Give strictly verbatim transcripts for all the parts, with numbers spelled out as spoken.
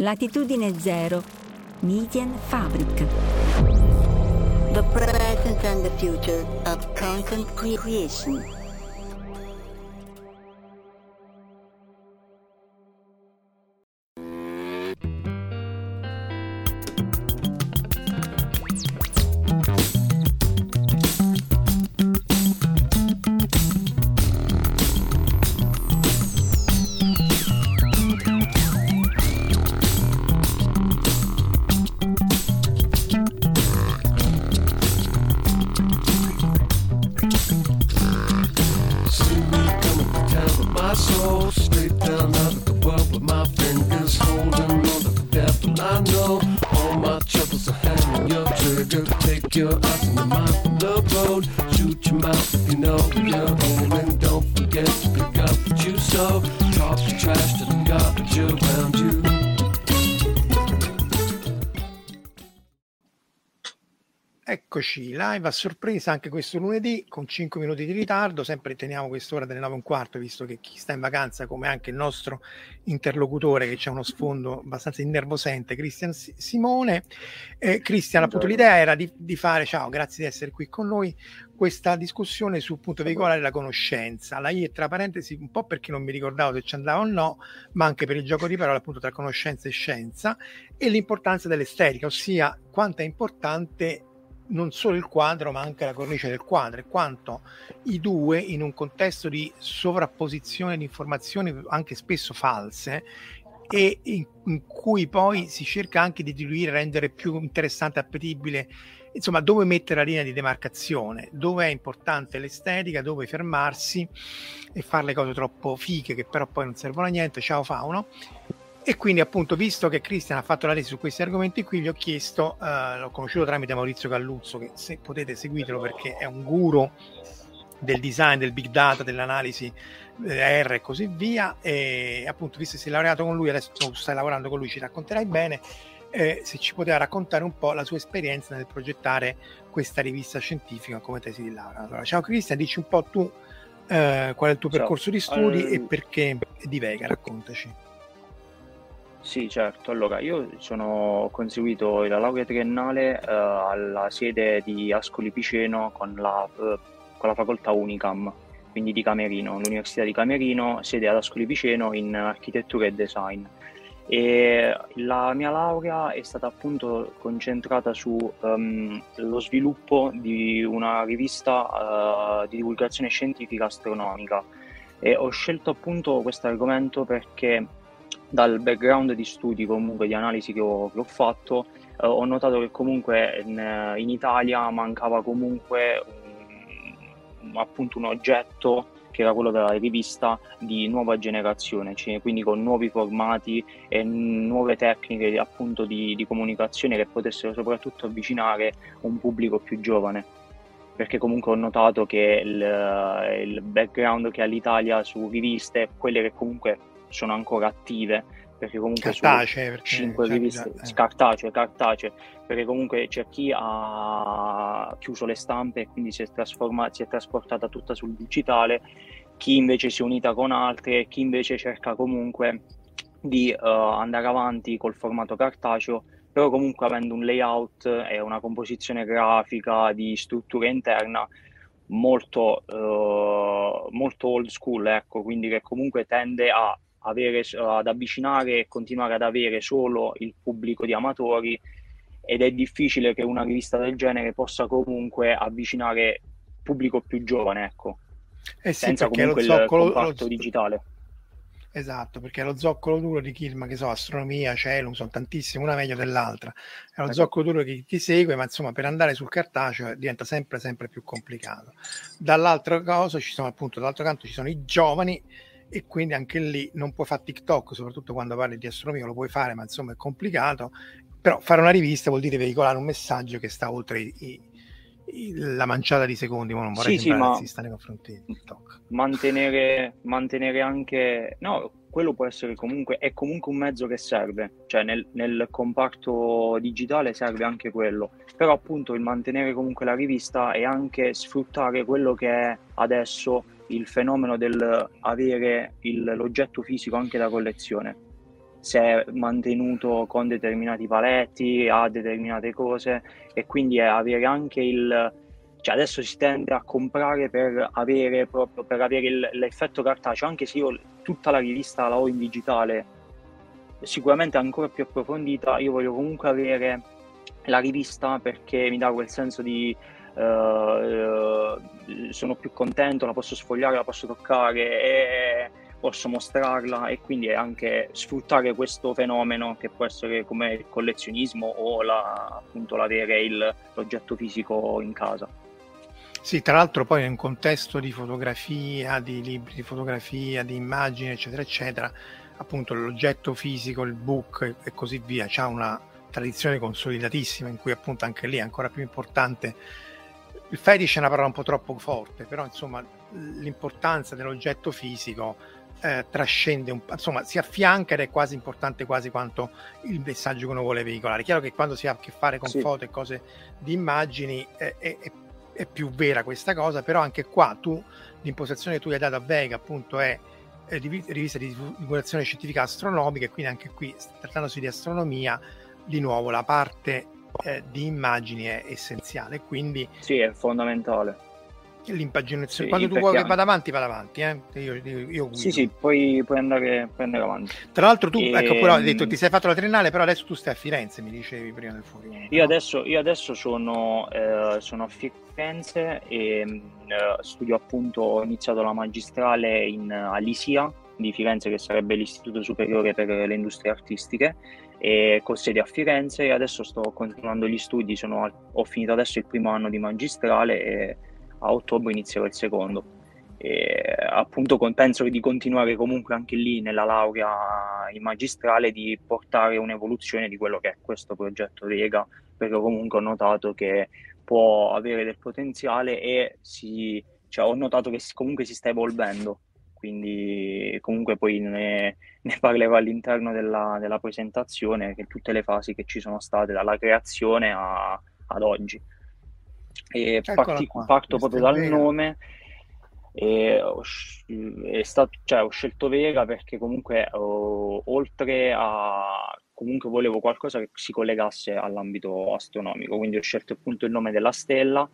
Latitudine Zero, Medienfabrik. The present and the future of content creation. Eccoci, live a sorpresa anche questo lunedì con cinque minuti di ritardo, sempre teniamo quest'ora delle nove e un quarto, visto che chi sta in vacanza, come anche il nostro interlocutore che c'è uno sfondo abbastanza innervosente, Cristian Simone. Eh, Cristian, appunto l'idea era di, di fare, ciao, grazie di essere qui con noi, questa discussione su appunto veicolare la conoscenza. La I è tra parentesi un po' perché non mi ricordavo se ci andava o no, ma anche per il gioco di parole appunto tra conoscenza e scienza, e l'importanza dell'estetica, ossia quanto è importante non solo il quadro ma anche la cornice del quadro, e quanto i due in un contesto di sovrapposizione di informazioni anche spesso false e in, in cui poi si cerca anche di diluire, rendere più interessante, appetibile, insomma dove mettere la linea di demarcazione, dove è importante l'estetica, dove fermarsi e fare le cose troppo fighe che però poi non servono a niente. Ciao Fauno. E quindi appunto, visto che Cristian ha fatto la tesi su questi argomenti qui, gli ho chiesto, eh, l'ho conosciuto tramite Maurizio Galluzzo, che se potete seguitelo perché è un guru del design, del big data, dell'analisi eh, R e così via, e appunto visto che sei laureato con lui, adesso stai lavorando con lui, ci racconterai bene, eh, se ci poteva raccontare un po' la sua esperienza nel progettare questa rivista scientifica come tesi di laurea. Allora, ciao Cristian, dici un po' tu eh, qual è il tuo ciao. percorso di studi allora... e perché di Vega, raccontaci. Sì, certo. Allora, io sono ho conseguito la laurea triennale eh, alla sede di Ascoli Piceno con la, eh, con la facoltà Unicam, quindi di Camerino, l'Università di Camerino, sede ad Ascoli Piceno in architettura e design. E la mia laurea è stata appunto concentrata su um, lo sviluppo di una rivista uh, di divulgazione scientifica astronomica, e ho scelto appunto questo argomento perché dal background di studi, comunque di analisi che ho, che ho fatto, eh, ho notato che comunque in, in Italia mancava comunque un, appunto un oggetto che era quello della rivista di nuova generazione, cioè, quindi con nuovi formati e nuove tecniche appunto di, di comunicazione che potessero soprattutto avvicinare un pubblico più giovane, perché comunque ho notato che il, il background che ha l'Italia su riviste, quelle che comunque sono ancora attive, perché comunque cartacee, su cinque riviste eh. cartacee, cartacee, perché comunque c'è chi ha chiuso le stampe e quindi si è trasformata, si è trasportata tutta sul digitale, chi invece si è unita con altre, chi invece cerca comunque di uh, andare avanti col formato cartaceo, però comunque avendo un layout e una composizione grafica di struttura interna molto uh, molto old school, ecco, quindi che comunque tende a avere, ad avvicinare e continuare ad avere solo il pubblico di amatori, ed è difficile che una rivista del genere possa comunque avvicinare pubblico più giovane, ecco, eh sì, senza comunque zoccolo, il comparto lo... digitale. Esatto, perché lo zoccolo duro di chi, ma che so, astronomia, cielo, sono tantissime, una meglio dell'altra. È lo ecco. zoccolo duro che ti segue, ma insomma per andare sul cartaceo diventa sempre sempre più complicato. Dall'altra cosa ci sono appunto, dall'altro canto ci sono i giovani, e quindi anche lì non puoi fare TikTok, soprattutto quando parli di astronomia, lo puoi fare, ma insomma è complicato. Però fare una rivista vuol dire veicolare un messaggio che sta oltre i, i, la manciata di secondi, ma non vorrei sì, sembrare sì, razzista nei confronti di TikTok. Mantenere, mantenere anche, no, quello può essere comunque, è comunque un mezzo che serve, cioè nel, nel comparto digitale serve anche quello, però appunto il mantenere comunque la rivista e anche sfruttare quello che è adesso il fenomeno del avere il, l'oggetto fisico anche da collezione. se è mantenuto con determinati paletti, ha determinate cose, e quindi è avere anche il... Cioè adesso si tende a comprare per avere proprio per avere il, l'effetto cartaceo, anche se io tutta la rivista la ho in digitale, sicuramente ancora più approfondita. Io voglio comunque avere la rivista perché mi dà quel senso di uh, sono più contento, la posso sfogliare, la posso toccare e posso mostrarla, e quindi è anche sfruttare questo fenomeno che può essere come il collezionismo o la, appunto l'avere il, l'oggetto fisico in casa. Sì, tra l'altro poi in un contesto di fotografia, di libri di fotografia, di immagini, eccetera, eccetera, appunto l'oggetto fisico, il book e così via, c'ha una tradizione consolidatissima in cui appunto anche lì è ancora più importante. Il fetish è una parola un po' troppo forte, però insomma l'importanza dell'oggetto fisico eh, trascende, un, insomma si affianca ed è quasi importante quasi quanto il messaggio che uno vuole veicolare. Chiaro che quando si ha a che fare con sì. foto e cose di immagini eh, è, è è più vera questa cosa, però anche qua tu l'impostazione che tu hai dato a Vega appunto è, è rivista di divulgazione scientifica astronomica, e quindi anche qui, trattandosi di astronomia, di nuovo la parte eh, di immagini è essenziale, quindi sì, è fondamentale l'impaginazione. Sì, quando tu vuoi che vada avanti vada avanti eh? io, io, io guido. Sì sì, poi puoi andare, puoi andare avanti. Tra l'altro tu, e... ecco, però hai detto ti sei fatto la triennale, però adesso tu stai a Firenze, mi dicevi prima del fuori. Io adesso, io adesso sono, eh, sono a Firenze e eh, studio appunto, ho iniziato la magistrale in, all'ISIA di Firenze, che sarebbe l'Istituto Superiore per le Industrie Artistiche, e con sede a Firenze, e adesso sto continuando gli studi, sono, ho finito adesso il primo anno di magistrale e a ottobre inizierò il secondo. E appunto con, penso di continuare comunque anche lì nella laurea in magistrale, di portare un'evoluzione di quello che è questo progetto Vega, perché comunque ho notato che può avere del potenziale e si, cioè, ho notato che comunque si sta evolvendo, quindi comunque poi ne, ne parlerò all'interno della, della presentazione, che tutte le fasi che ci sono state dalla creazione a, ad oggi. E parti, parto proprio dal Vega. Nome. E ho, è stato, cioè, ho scelto Vega perché comunque oh, oltre a comunque volevo qualcosa che si collegasse all'ambito astronomico, quindi ho scelto appunto il nome della stella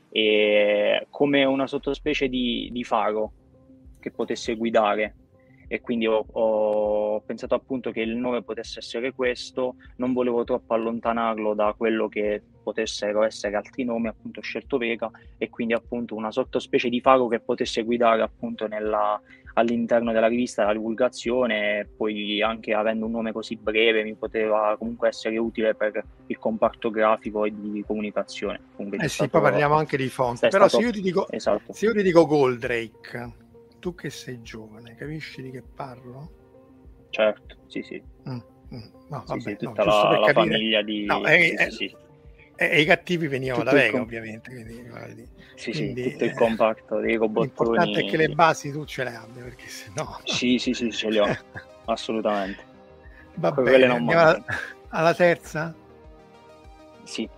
e come una sottospecie di, di faro che potesse guidare, e quindi ho, ho pensato appunto che il nome potesse essere questo, non volevo troppo allontanarlo da quello che potessero essere altri nomi, appunto ho scelto Vega, e quindi appunto una sottospecie di faro che potesse guidare appunto nella, all'interno della rivista la divulgazione, e poi anche avendo un nome così breve mi poteva comunque essere utile per il comparto grafico e di comunicazione. Comunque eh sì, stato, poi parliamo anche di font, però stato, se io ti dico, esatto. se io ti dico Goldrake, tu che sei giovane, capisci di che parlo? Certo, sì sì. Mm, mm. No, vabbè, sì, sì, no, tutta la, per la capire. famiglia di... No, è, sì, è, sì, sì. E, e i cattivi venivano tutto da Vega, com- ovviamente. Quindi, sì, quindi, sì, tutto il eh, comparto dei robottoni. L'importante è che le basi tu ce le abbia, perché se no... Sì, sì, sì, ce le ho, assolutamente. Va Quelle bene, non andiamo alla, alla terza? Sì,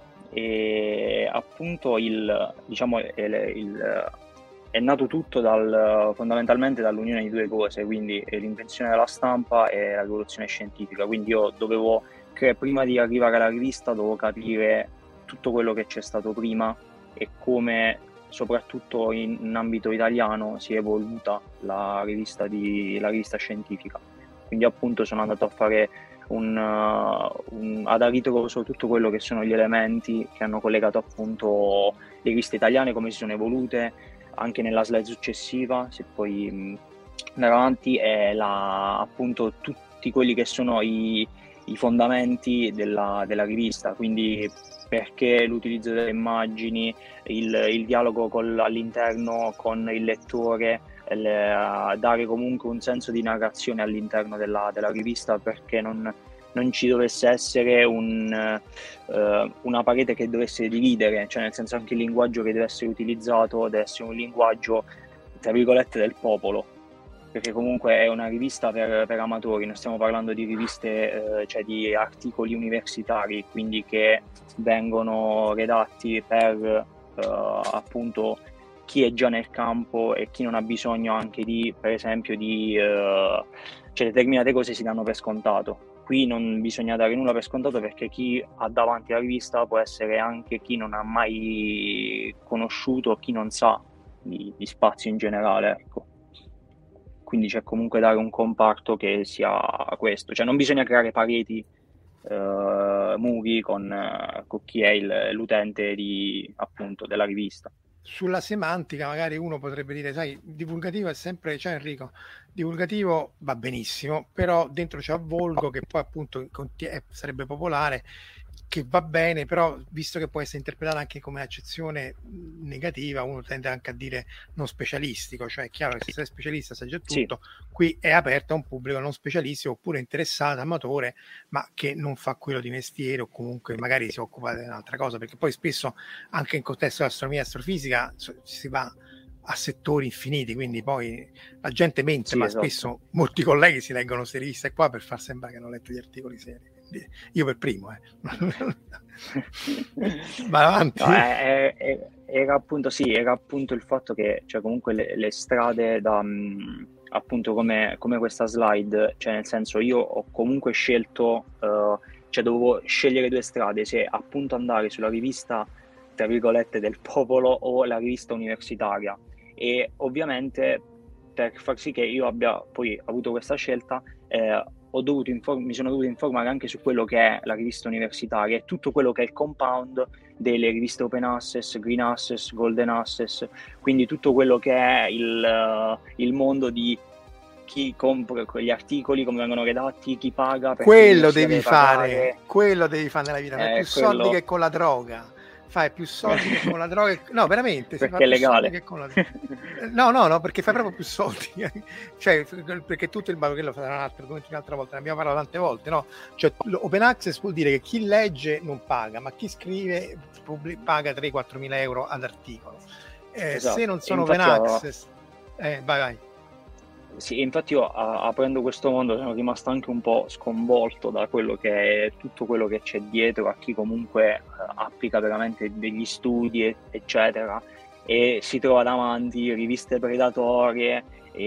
e appunto il, diciamo, il, il, è nato tutto dal, fondamentalmente dall'unione di due cose, quindi l'invenzione della stampa e la rivoluzione scientifica. Quindi io dovevo, che prima di arrivare alla rivista, dovevo capire tutto quello che c'è stato prima e come, soprattutto in, in ambito italiano, si è evoluta la rivista, di, la rivista scientifica. Quindi appunto sono andato a fare un, uh, un ad a ritroso tutto quello che sono gli elementi che hanno collegato appunto le riviste italiane, come si sono evolute, anche nella slide successiva, se poi mh, andare avanti, è la, appunto tutti quelli che sono i, i fondamenti della, della rivista, quindi perché l'utilizzo delle immagini, il, il dialogo col, all'interno con il lettore, il, uh, dare comunque un senso di narrazione all'interno della, della rivista, perché non, non ci dovesse essere un, uh, una parete che dovesse dividere, cioè nel senso anche il linguaggio che deve essere utilizzato deve essere un linguaggio tra virgolette del popolo, perché comunque è una rivista per, per amatori, non stiamo parlando di riviste, eh, cioè di articoli universitari, quindi che vengono redatti per eh, appunto chi è già nel campo e chi non ha bisogno anche di, per esempio, di eh, cioè determinate cose si danno per scontato. qui non bisogna dare nulla per scontato, perché chi ha davanti la rivista può essere anche chi non ha mai conosciuto, chi non sa di, di spazio in generale, ecco. Quindi c'è comunque dare un comparto che sia questo, cioè non bisogna creare pareti uh, muri con, uh, con chi è il, l'utente di, appunto, della rivista. Sulla semantica magari uno potrebbe dire, sai, divulgativo è sempre, cioè Enrico, divulgativo va benissimo, però dentro c'è avvolgo, che poi appunto contie- sarebbe popolare, che va bene, però visto che può essere interpretata anche come accezione negativa, uno tende anche a dire non specialistico, cioè è chiaro che se sei specialista sai già tutto, sì. Qui è aperto a un pubblico non specialistico oppure interessato, amatore, ma che non fa quello di mestiere, o comunque magari si occupa di un'altra cosa, perché poi spesso anche in contesto di astronomia e astrofisica si va a settori infiniti, quindi poi la gente mente, sì, ma esatto. Spesso molti colleghi si leggono queste riviste qua per far sembrare che hanno letto gli articoli seri. Io per primo, eh. Ma avanti. No, è, è, era appunto sì, era appunto il fatto che, cioè, comunque le, le strade da mh, appunto come, come questa slide, cioè nel senso, io ho comunque scelto, uh, cioè dovevo scegliere due strade, se appunto andare sulla rivista tra virgolette del popolo o la rivista universitaria, e ovviamente per far sì che io abbia poi avuto questa scelta eh, ho dovuto inform- mi sono dovuto informare anche su quello che è la rivista universitaria e tutto quello che è il compound delle riviste Open Access, Green Access, Golden Access, quindi tutto quello che è il, uh, il mondo di chi compra quegli articoli, come vengono redatti, chi paga. Quello devi fare, pagare. quello devi fare nella vita, fai eh, più quello... soldi che con la droga. Fai più soldi che con la droga, no veramente, perché si fa è legale. Che con la... no no no perché fai proprio più soldi, cioè perché tutto il ballo lo farà un altro, un'altra volta, ne abbiamo parlato tante volte, no? Cioè open access vuol dire che chi legge non paga, ma chi scrive paga tre quattro mila euro ad articolo, eh, esatto. Se non sono open access eh, vai vai Sì, infatti io a, aprendo questo mondo sono rimasto anche un po' sconvolto da quello che è tutto quello che c'è dietro a chi comunque eh, applica veramente degli studi eccetera e si trova davanti riviste predatorie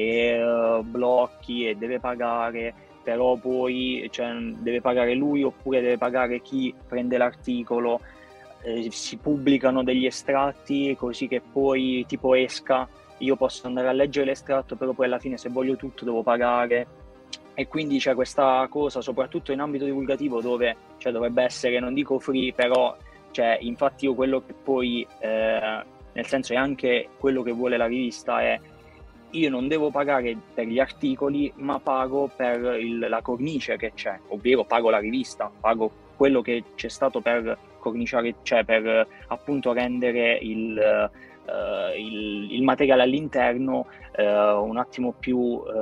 e uh, blocchi e deve pagare, però poi cioè, deve pagare lui oppure deve pagare chi prende l'articolo, eh, si pubblicano degli estratti così che poi tipo esca io posso andare a leggere l'estratto, però poi alla fine se voglio tutto devo pagare, e quindi c'è questa cosa soprattutto in ambito divulgativo dove cioè, dovrebbe essere, non dico free, però cioè, infatti io quello che poi eh, nel senso è anche quello che vuole la rivista è io non devo pagare per gli articoli ma pago per il, la cornice che c'è, ovvero pago la rivista, pago quello che c'è stato per corniciare, cioè per appunto rendere il Uh, il, il materiale all'interno uh, un attimo più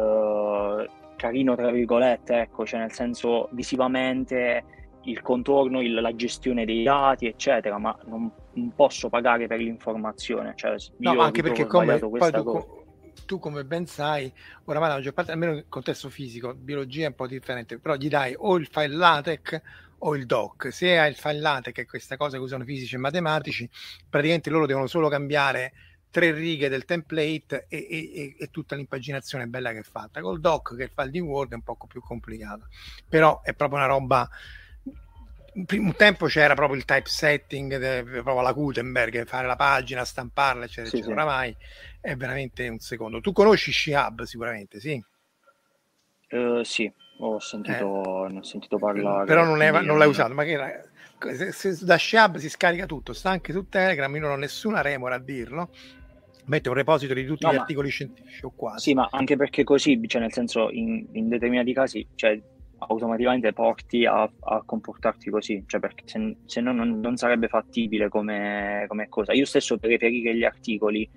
uh, carino tra virgolette, ecco, cioè nel senso visivamente il contorno, il, la gestione dei dati eccetera, ma non, non posso pagare per l'informazione, cioè, no, io anche perché come poi tu, cosa. tu come ben sai oramai la maggior parte, almeno nel contesto fisico, biologia è un po' differente, però gli dai o il file LaTeX o il doc. Se hai il file LaTeX, che è questa cosa che usano fisici e matematici, praticamente loro devono solo cambiare tre righe del template e, e, e tutta l'impaginazione è bella che è fatta. Col doc, che è il file di Word, è un po' più complicato, però è proprio una roba. Un tempo c'era proprio il typesetting, proprio la Gutenberg, fare la pagina, stamparla eccetera, sì, eccetera. Sì. Oramai è veramente un secondo. Tu conosci Shihab sicuramente, sì? Uh, sì, ho sentito, eh, ne ho sentito parlare. Però non, è, non l'hai usato, ma che era, se, se da Shihab si scarica tutto, sta anche su Telegram, io non ho nessuna remora a dirlo, mette un repository di tutti no, gli ma, articoli scientifici o quasi. Sì, ma anche perché così, cioè nel senso in, in determinati casi, cioè automaticamente porti a, a comportarti così, cioè perché se, se no non, non sarebbe fattibile come, come cosa. Io stesso per reperire gli articoli,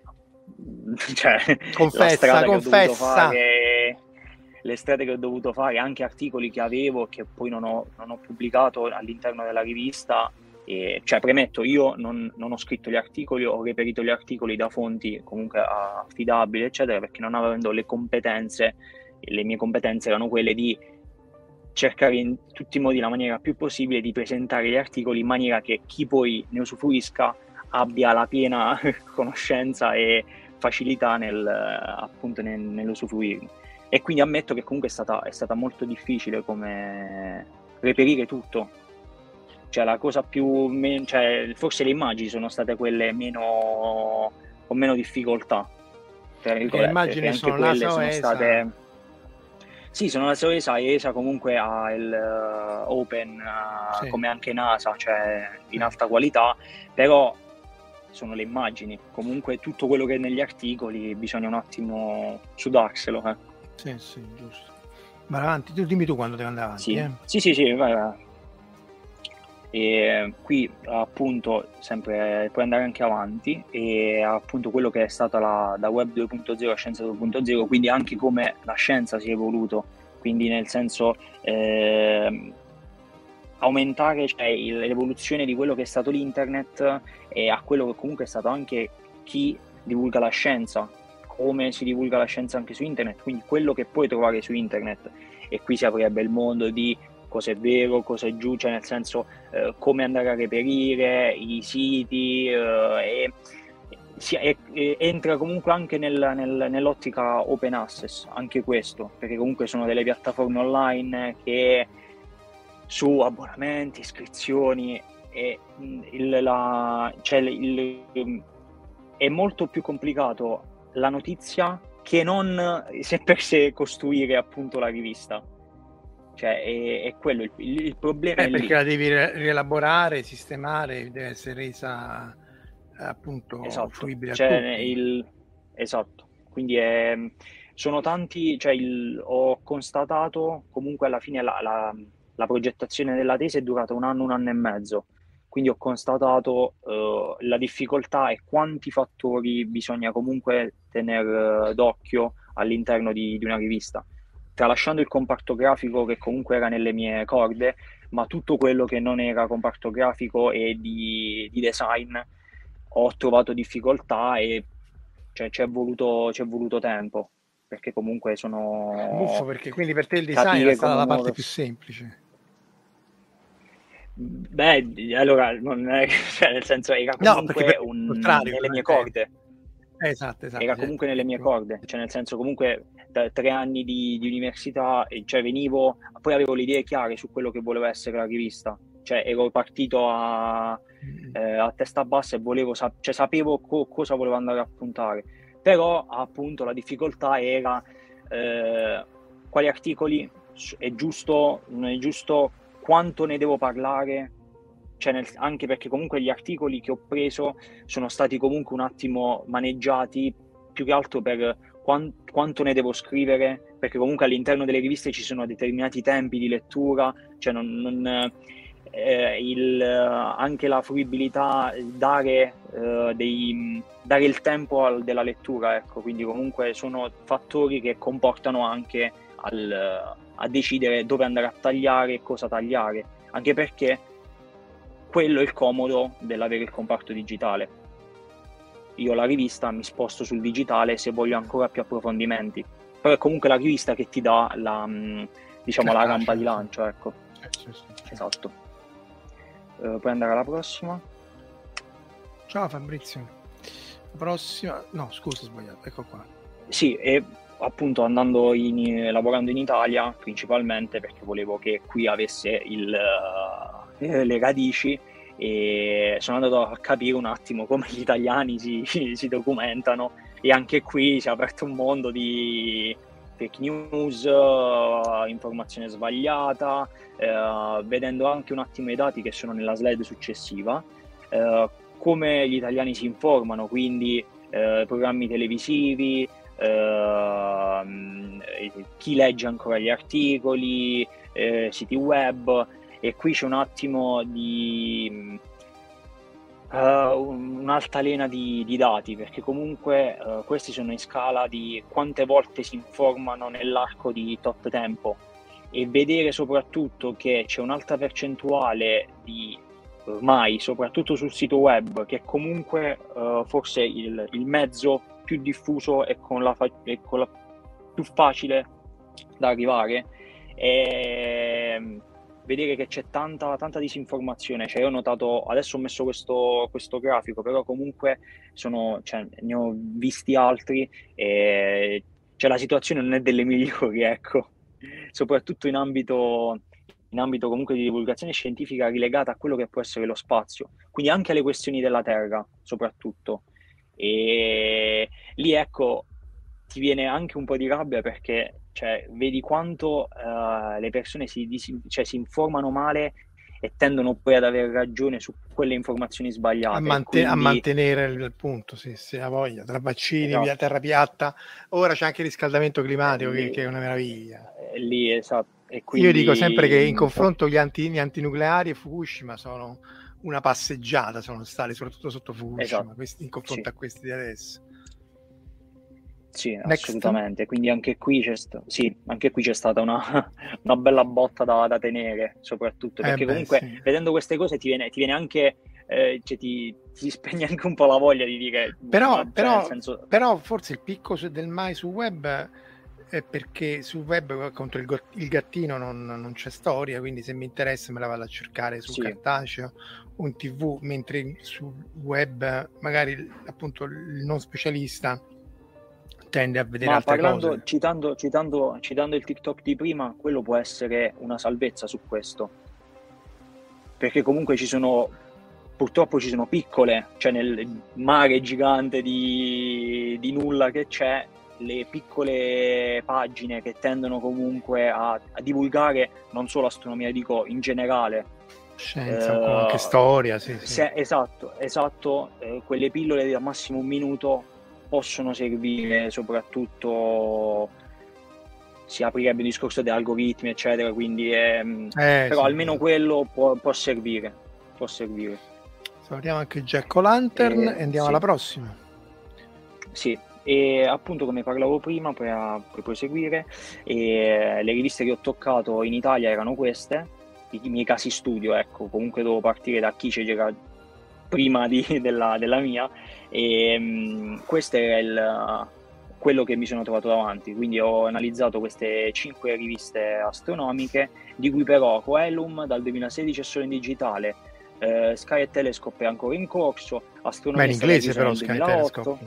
cioè confessa, confessa. Fare, le strade che ho dovuto fare, anche articoli che avevo che poi non ho, non ho pubblicato all'interno della rivista, e, cioè premetto, io non, non ho scritto gli articoli, ho reperito gli articoli da fonti comunque affidabili eccetera, perché non avendo le competenze, le mie competenze erano quelle di cercare in tutti i modi la maniera più possibile di presentare gli articoli in maniera che chi poi ne usufruisca abbia la piena conoscenza e facilità nel appunto nel, nell'usufruirne. E quindi ammetto che comunque è stata, è stata molto difficile come reperire tutto. Cioè la cosa più, me- cioè, forse le immagini sono state quelle meno, con meno difficoltà, tra Perché le virgolette, immagini che anche sono quelle NASA o sono ESA. state... Sì, sono la stessa ESA, ESA comunque ha il uh, Open, uh, Sì. come anche NASA, cioè in Sì. alta qualità, però sono le immagini. Comunque tutto quello che è negli articoli bisogna un attimo sudarselo. Eh. Sì, sì, giusto. Ma avanti, tu dimmi tu quando devi andare avanti. Sì, Eh? sì, sì, sì, vai, vai. E qui appunto sempre puoi andare anche avanti, e appunto quello che è stata la, da web due punto zero a scienza due punto zero, quindi anche come la scienza si è evoluto, quindi nel senso eh, aumentare, cioè, il, l'evoluzione di quello che è stato l'internet e a quello che comunque è stato anche chi divulga la scienza, come si divulga la scienza anche su internet, quindi quello che puoi trovare su internet. E qui si aprirebbe il mondo di cosa è vero, cosa è giù, cioè nel senso eh, come andare a reperire i siti, eh, e, si, e, e entra comunque anche nel, nel, nell'ottica open access, anche questo, perché comunque sono delle piattaforme online che su abbonamenti, iscrizioni, e il, la, cioè il, è molto più complicato la notizia che non se per sé costruire appunto la rivista. Cioè è, è quello il, il, il problema. Eh, è perché lì. la devi rielaborare, sistemare, deve essere resa appunto Esatto. fruibile Cioè, a tutti. il, esatto. Quindi è, sono tanti, cioè il, ho constatato comunque alla fine la, la, la progettazione della tesi è durata un anno, un anno e mezzo. Quindi ho constatato uh, la difficoltà e quanti fattori bisogna comunque tenere uh, d'occhio all'interno di, di una rivista. Tralasciando il comparto grafico che comunque era nelle mie corde, ma tutto quello che non era comparto grafico e di, di design ho trovato difficoltà, e cioè, ci è voluto, ci è voluto tempo, perché comunque sono... Buffo, perché quindi per te il design capire è stata come la parte muoversi. più semplice. Beh, allora, non è, cioè, nel senso, era No, comunque perché per il un, contrario, nelle mie eh, corde. Esatto, esatto. Era certo, comunque nelle mie piccolo. corde, cioè nel senso comunque da tre anni di, di università, e cioè venivo, poi avevo le idee chiare su quello che voleva essere la rivista, cioè ero partito a, eh, a testa bassa e volevo, sap- cioè sapevo co- cosa volevo andare a puntare, però appunto la difficoltà era eh, quali articoli è giusto, non è giusto, quanto ne devo parlare. Cioè nel, anche perché comunque gli articoli che ho preso sono stati comunque un attimo maneggiati, più che altro per quant, quanto ne devo scrivere, perché comunque all'interno delle riviste ci sono determinati tempi di lettura, cioè non, non, eh, il, anche la fruibilità, dare, eh, dei, dare il tempo al, della lettura, ecco, quindi comunque sono fattori che comportano anche al, a decidere dove andare a tagliare e cosa tagliare, anche perché quello è il comodo dell'avere il comparto digitale. Io la rivista mi sposto sul digitale se voglio ancora più approfondimenti, però è comunque la rivista che ti dà la, diciamo, la rampa di lancio, ecco. Sì, sì, sì. Esatto. Uh, puoi andare alla prossima? Ciao Fabrizio. La prossima, no scusa, ho sbagliato, ecco qua. Sì, e appunto andando in, lavorando in Italia principalmente perché volevo che qui avesse il... Uh, le radici, e sono andato a capire un attimo come gli italiani si, si documentano, e anche qui si è aperto un mondo di fake news, uh, informazione sbagliata, uh, vedendo anche un attimo i dati che sono nella slide successiva, uh, come gli italiani si informano, quindi uh, programmi televisivi, uh, chi legge ancora gli articoli, uh, siti web. E qui c'è un attimo di uh, un'altalena di, di dati, perché comunque uh, questi sono in scala di quante volte si informano nell'arco di tot tempo, e vedere soprattutto che c'è un'alta percentuale di, ormai soprattutto sul sito web, che comunque uh, forse il, il mezzo più diffuso e con la, fa- e con la più facile da arrivare, e vedere che c'è tanta, tanta disinformazione. Cioè io ho notato, adesso ho messo questo, questo grafico, però comunque sono, cioè, ne ho visti altri, e cioè la situazione non è delle migliori, ecco, soprattutto in ambito, in ambito comunque di divulgazione scientifica rilegata a quello che può essere lo spazio, quindi anche alle questioni della Terra, soprattutto. E lì, ecco, ti viene anche un po' di rabbia perché, cioè, vedi quanto uh, le persone si, dis- cioè, si informano male e tendono poi ad avere ragione su quelle informazioni sbagliate. A, mante- quindi... a mantenere il punto, sì, sì, la voglia, tra vaccini, esatto. via terra piatta, ora c'è anche il riscaldamento climatico lì, che, che è una meraviglia. Lì, esatto. E quindi... Io dico sempre che in confronto gli, anti- gli antinucleari e Fukushima sono una passeggiata, sono stati soprattutto sotto Fukushima, esatto. Questi, in confronto sì. a questi di adesso. Sì, Next. assolutamente. Quindi anche qui c'è, sta- sì, anche qui c'è stata una, una bella botta da, da tenere, soprattutto perché eh beh, comunque sì. vedendo queste cose ti viene, ti viene anche, eh, cioè ti, ti spegne anche un po' la voglia di dire. Però, cioè, però, nel senso... però forse il picco del mai sul web è perché sul web contro il, il gattino non, non c'è storia, quindi se mi interessa me la vado a cercare su sì. cartaceo o in tv, mentre sul web magari appunto il non specialista tende a vedere Ma altre parlando, cose. Citando, citando, citando il TikTok di prima, quello può essere una salvezza su questo, perché comunque ci sono, purtroppo ci sono piccole, cioè nel mare gigante di, di nulla che c'è, le piccole pagine che tendono comunque a, a divulgare non solo astronomia, dico in generale, scienza, eh, anche storia, sì, sì. Se, esatto, esatto, eh, quelle pillole di al massimo un minuto possono servire, soprattutto si aprirebbe il discorso di algoritmi eccetera, quindi ehm, eh, però sì, almeno sì. quello può, può servire può servire salutiamo anche Jack O'Lantern e, e andiamo sì. alla prossima. Sì, e appunto come parlavo prima, poi a poi proseguire, e le riviste che ho toccato in Italia erano queste, i, i miei casi studio, ecco, comunque devo partire da chi c'era prima di, della, della mia, e um, questo era il, quello che mi sono trovato davanti, quindi ho analizzato queste cinque riviste astronomiche, di cui però Coelum dal duemilasedici è solo in digitale, eh, Sky e Telescope è ancora in corso, Astronomia ma in inglese però Sky e Telescope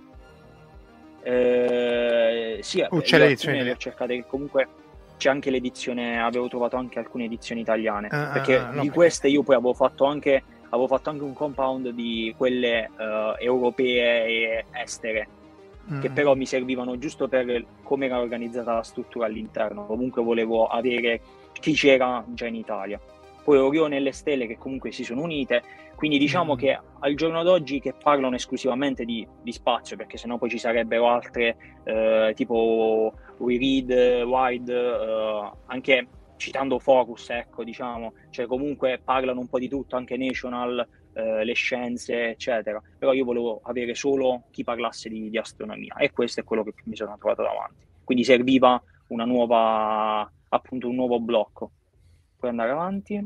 eh, sì, uh, c'è l'edizione, le ho cercate, che comunque c'è anche l'edizione, avevo trovato anche alcune edizioni italiane, ah, perché ah, no, di perché... queste io poi avevo fatto anche avevo fatto anche un compound di quelle uh, europee e estere, mm. che però mi servivano giusto per come era organizzata la struttura all'interno, comunque volevo avere chi c'era già in Italia. Poi Orione e le stelle che comunque si sono unite, quindi diciamo mm. che al giorno d'oggi che parlano esclusivamente di, di spazio, perché sennò poi ci sarebbero altre eh, tipo We Read, Wide, eh, anche citando Focus, ecco, diciamo, cioè comunque parlano un po' di tutto, anche National, eh, le scienze, eccetera. Però io volevo avere solo chi parlasse di, di astronomia, e questo è quello che mi sono trovato davanti. Quindi serviva una nuova, appunto, un nuovo blocco. Puoi andare avanti.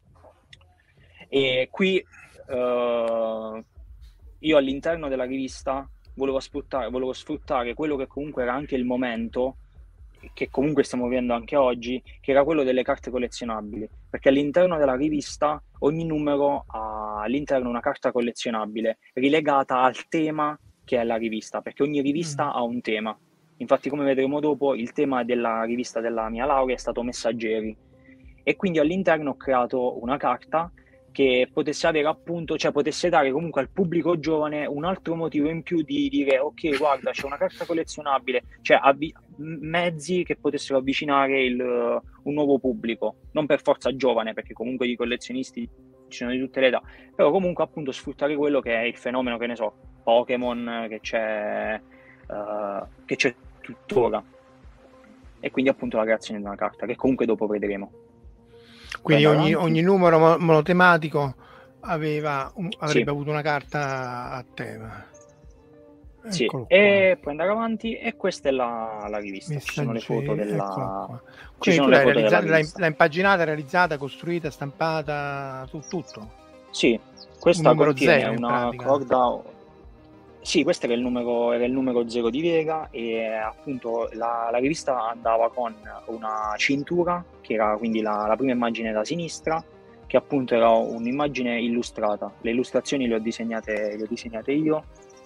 E qui eh, io all'interno della rivista volevo sfruttare, volevo sfruttare quello che comunque era anche il momento, che comunque stiamo vivendo anche oggi, che era quello delle carte collezionabili, perché all'interno della rivista ogni numero ha all'interno una carta collezionabile rilegata al tema che è la rivista, perché ogni rivista mm. ha un tema. Infatti, come vedremo dopo, il tema della rivista della mia laurea è stato Messaggeri, e quindi all'interno ho creato una carta che potesse avere appunto, cioè potesse dare comunque al pubblico giovane un altro motivo in più di dire ok, guarda, c'è una carta collezionabile, cioè avvi- mezzi che potessero avvicinare il, uh, un nuovo pubblico, non per forza giovane, perché comunque di collezionisti ci sono di tutte le età, però comunque appunto sfruttare quello che è il fenomeno, che ne so, Pokémon, che c'è uh, che c'è tuttora, e quindi appunto la creazione di una carta che comunque dopo vedremo. Quindi ogni, ogni numero monotematico aveva un, avrebbe sì. avuto una carta a tema. Sì, e puoi andare avanti, e questa è la, la rivista. Ci sono le foto della Ci sono le foto della rivista. L'hai impaginata, realizzata, costruita, stampata, tu, tutto? Sì, questa contiene una corda. Sì, questo era il numero, era il numero zero di Vega, e appunto la, la rivista andava con una cintura, che era quindi la, la prima immagine da sinistra, che appunto era un'immagine illustrata. Le illustrazioni le ho disegnate, le ho disegnate io,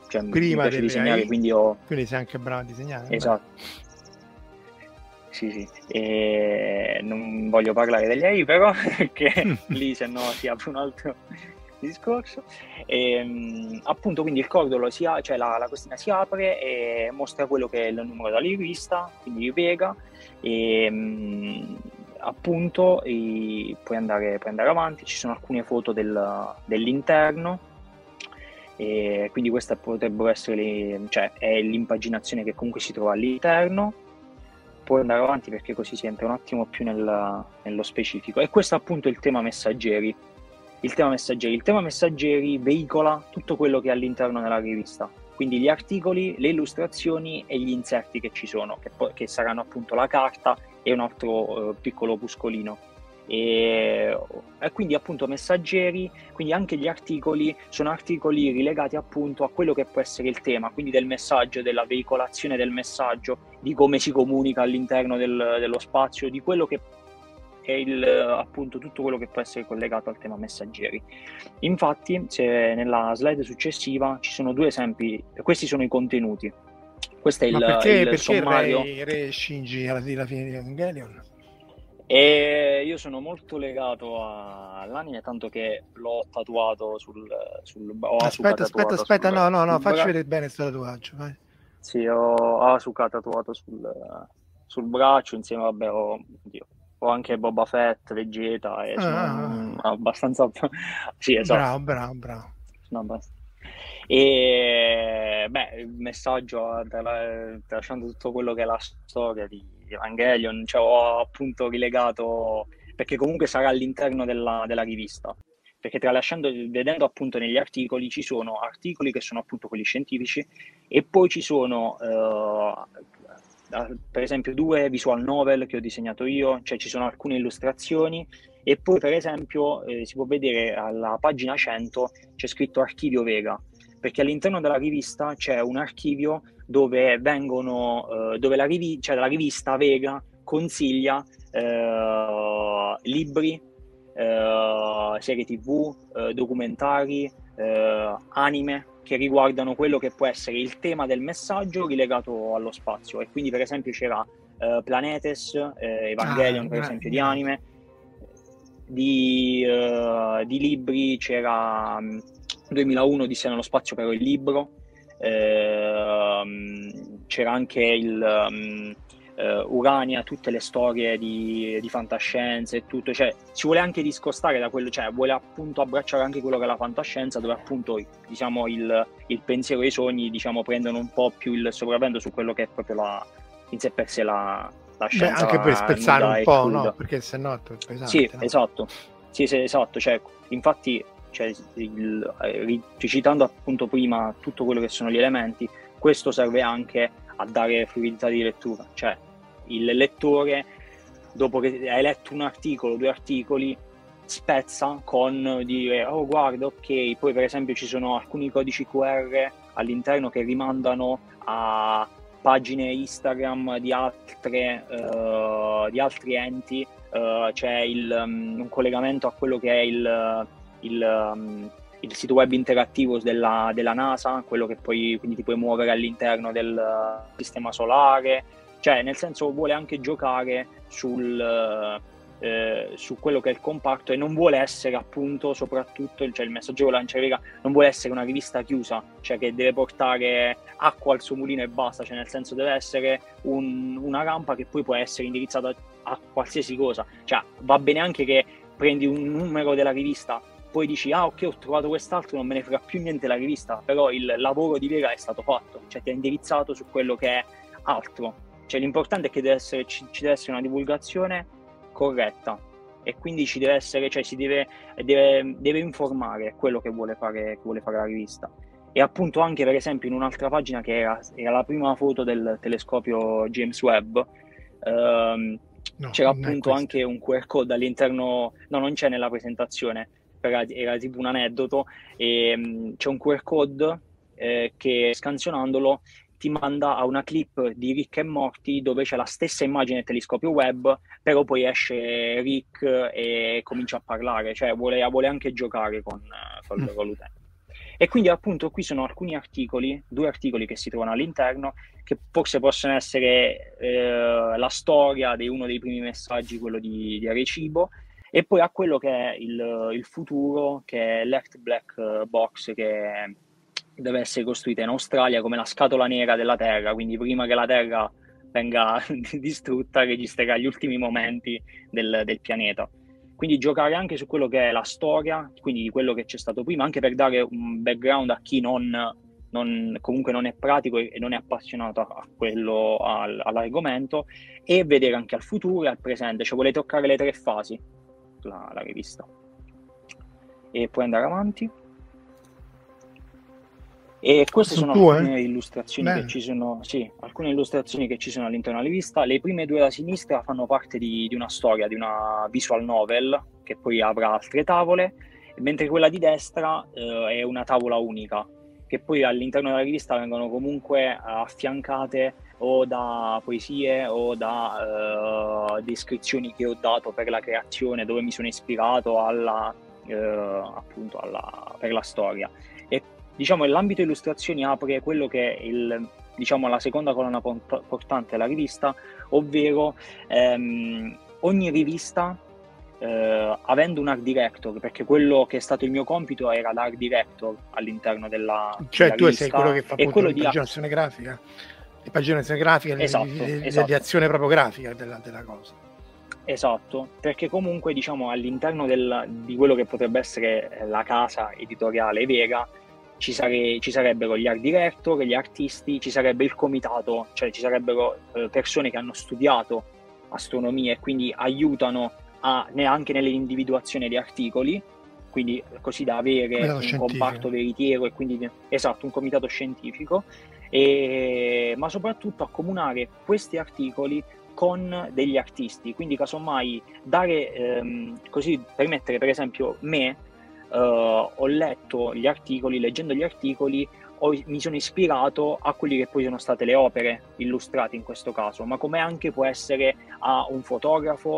cioè, mi Prima piace delle disegnare, A I, quindi ho... quindi sei anche bravo a disegnare. Esatto. Sì, sì. E non voglio parlare degli A I però, perché lì se no si apre un altro discorso. E, mh, appunto, quindi il cordolo si ha, cioè la, la costina si apre e mostra quello che è il numero della rivista, quindi ripiega e mh, appunto e puoi, andare, puoi andare avanti. Ci sono alcune foto del, dell'interno e quindi questa potrebbero essere le, cioè è l'impaginazione che comunque si trova all'interno. Puoi andare avanti perché così si entra un attimo più nel, nello specifico. E questo è appunto il tema messaggeri. Il tema messaggeri. Il tema messaggeri veicola tutto quello che è all'interno della rivista. Quindi gli articoli, le illustrazioni e gli inserti che ci sono, che, poi, che saranno appunto la carta e un altro eh, piccolo opuscolino. E, e quindi appunto messaggeri, quindi anche gli articoli sono articoli rilegati appunto a quello che può essere il tema, quindi del messaggio, della veicolazione del messaggio, di come si comunica all'interno del, dello spazio, di quello che è il, appunto tutto quello che può essere collegato al tema messaggeri. Infatti se nella slide successiva ci sono due esempi, questi sono i contenuti, questo è Ma il, perché, il perché sommario. Re, Re Shinji alla, alla fine di Evangelion? E io sono molto legato a- all'anime, tanto che l'ho tatuato sul, sul ho Asuka Aspetta, aspetta, tatuata aspetta, sul, no, no, no, sul facci bra- vedere bene questo tatuaggio, vai. sì, ho Asuka tatuato sul, sul braccio, insieme, vabbè, ho, oddio, ho anche Boba Fett, Vegeta e sono Ah, un- abbastanza... Sì, esatto. bravo, bravo, bravo. Sono abbastanza... E beh, il messaggio, tra- tralasciando tutto quello che è la storia di Evangelion, cioè ho appunto rilegato, perché comunque sarà all'interno della, della rivista, perché tralasciando, vedendo appunto negli articoli, ci sono articoli che sono appunto quelli scientifici e poi ci sono eh, per esempio due visual novel che ho disegnato io, cioè ci sono alcune illustrazioni e poi per esempio eh, si può vedere alla pagina cento c'è scritto Archivio Vega, perché all'interno della rivista c'è un archivio dove vengono, eh, dove la, rivi- cioè la rivista Vega consiglia eh, libri, eh, serie tv, eh, documentari, eh, anime che riguardano quello che può essere il tema del messaggio rilegato allo spazio. E quindi per esempio c'era eh, Planetes, eh, Evangelion Ah, per gra- esempio di grande. anime, di, eh, di libri c'era um, duemilauno Odissea nello spazio, però il libro, ehm, c'era anche il um, eh, Urania, tutte le storie di, di fantascienza e tutto, cioè si vuole anche discostare da quello, cioè vuole appunto abbracciare anche quello che è la fantascienza, dove appunto diciamo il, il pensiero e i sogni diciamo prendono un po' più il sopravvento su quello che è proprio la, in sé per sé la, la Beh, scienza anche per spezzare nuda un e po', cruda. no? Perché sennò è pesante. Sì, no? esatto. Sì, sì, esatto. Cioè, infatti, cioè, il, eh, citando appunto prima tutto quello che sono gli elementi, questo serve anche a dare fluidità di lettura. Cioè, il lettore, dopo che hai letto un articolo, due articoli, spezza con dire, oh guarda, ok, poi per esempio ci sono alcuni codici Q R all'interno che rimandano a pagine Instagram di altre uh, di altri enti, uh, c'è il, um, un collegamento a quello che è il, il, um, il sito web interattivo della, della NASA, quello che poi quindi ti puoi muovere all'interno del uh, sistema solare, cioè nel senso vuole anche giocare sul uh, Eh, su quello che è il comparto e non vuole essere appunto soprattutto, cioè il messaggero Lancia Vega non vuole essere una rivista chiusa, cioè che deve portare acqua al suo mulino e basta, cioè nel senso deve essere un, una rampa che poi può essere indirizzata a qualsiasi cosa, cioè va bene anche che prendi un numero della rivista, poi dici ah ok ho trovato quest'altro, non me ne frega più niente la rivista, però il lavoro di Vega è stato fatto, cioè ti ha indirizzato su quello che è altro, cioè l'importante è che deve essere, ci, ci deve essere una divulgazione corretta e quindi ci deve essere, cioè si deve, deve, deve informare quello che vuole fare, che vuole fare la rivista. E appunto anche per esempio in un'altra pagina che era, era la prima foto del telescopio James Webb, ehm, No, c'era non è appunto questo. anche un Q R code all'interno, no non c'è nella presentazione, però era tipo un aneddoto, e mh, c'è un Q R code eh, che scansionandolo ti manda a una clip di Rick e Morty dove c'è la stessa immagine del telescopio Webb, però poi esce Rick e comincia a parlare, cioè vuole, vuole anche giocare con, con, Mm. con l'utente. E quindi appunto qui sono alcuni articoli, due articoli che si trovano all'interno, che forse possono essere eh, la storia di uno dei primi messaggi, quello di, di Arecibo, e poi a quello che è il, il futuro, che è l'Earth Black Box, che deve essere costruita in Australia come la scatola nera della Terra, quindi prima che la Terra venga distrutta registrerà gli ultimi momenti del, del pianeta. Quindi giocare anche su quello che è la storia, quindi di quello che c'è stato prima, anche per dare un background a chi non, non comunque non è pratico e non è appassionato a quello, al, all'argomento, e vedere anche al futuro e al presente, cioè vuole toccare le tre fasi la, la rivista. E puoi andare avanti. E queste sono tu, alcune eh? illustrazioni Bene. che ci sono, sì, alcune illustrazioni che ci sono all'interno della rivista. Le prime due da sinistra fanno parte di, di una storia, di una visual novel, che poi avrà altre tavole, mentre quella di destra eh, è una tavola unica, che poi all'interno della rivista vengono comunque affiancate o da poesie o da eh, descrizioni che ho dato per la creazione, dove mi sono ispirato alla, eh, appunto alla, per la storia. E diciamo l'ambito illustrazioni apre quello che è il, diciamo, la seconda colonna port- portante della rivista, ovvero ehm, ogni rivista eh, avendo un art director, perché quello che è stato il mio compito era l'art director all'interno della, Cioè della tu rivista, sei quello che fa e appunto quello le di paginazione grafica, le paginazione grafica, esatto, le, le, esatto. di azione proprio grafica della, della cosa. Esatto, perché comunque diciamo all'interno del, di quello che potrebbe essere la casa editoriale Vega ci, sare, ci sarebbero gli art director, gli artisti, ci sarebbe il comitato, cioè ci sarebbero eh, persone che hanno studiato astronomia e quindi aiutano a, neanche nell'individuazione di articoli, quindi così da avere Comitato un scientifico. comparto veritiero e quindi esatto, un comitato scientifico, e, ma soprattutto accomunare questi articoli con degli artisti, quindi casomai dare ehm, così permettere per esempio me Uh, ho letto gli articoli, leggendo gli articoli ho, mi sono ispirato a quelli che poi sono state le opere illustrate in questo caso, ma come anche può essere a un fotografo,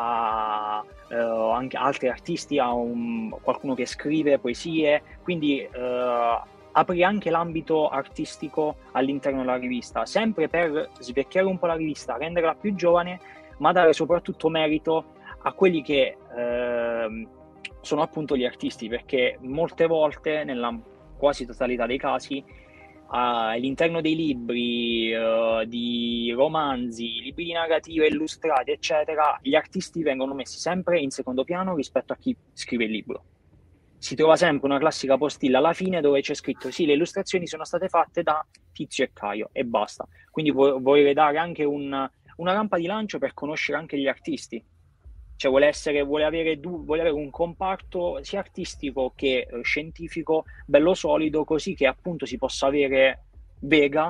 a uh, anche altri artisti, a un, qualcuno che scrive poesie, quindi uh, apri anche l'ambito artistico all'interno della rivista, sempre per svecchiare un po' la rivista, renderla più giovane, ma dare soprattutto merito a quelli che uh, sono appunto gli artisti, perché molte volte, nella quasi totalità dei casi, all'interno dei libri, uh, di romanzi, libri di narrativa illustrati, eccetera, gli artisti vengono messi sempre in secondo piano rispetto a chi scrive il libro. Si trova sempre una classica postilla alla fine dove c'è scritto sì, le illustrazioni sono state fatte da Tizio e Caio e basta. Quindi vorrei dare anche un, una rampa di lancio per conoscere anche gli artisti. Cioè vuole essere, vuole avere, vuole avere un comparto sia artistico che eh, scientifico bello solido, così che appunto si possa avere Vega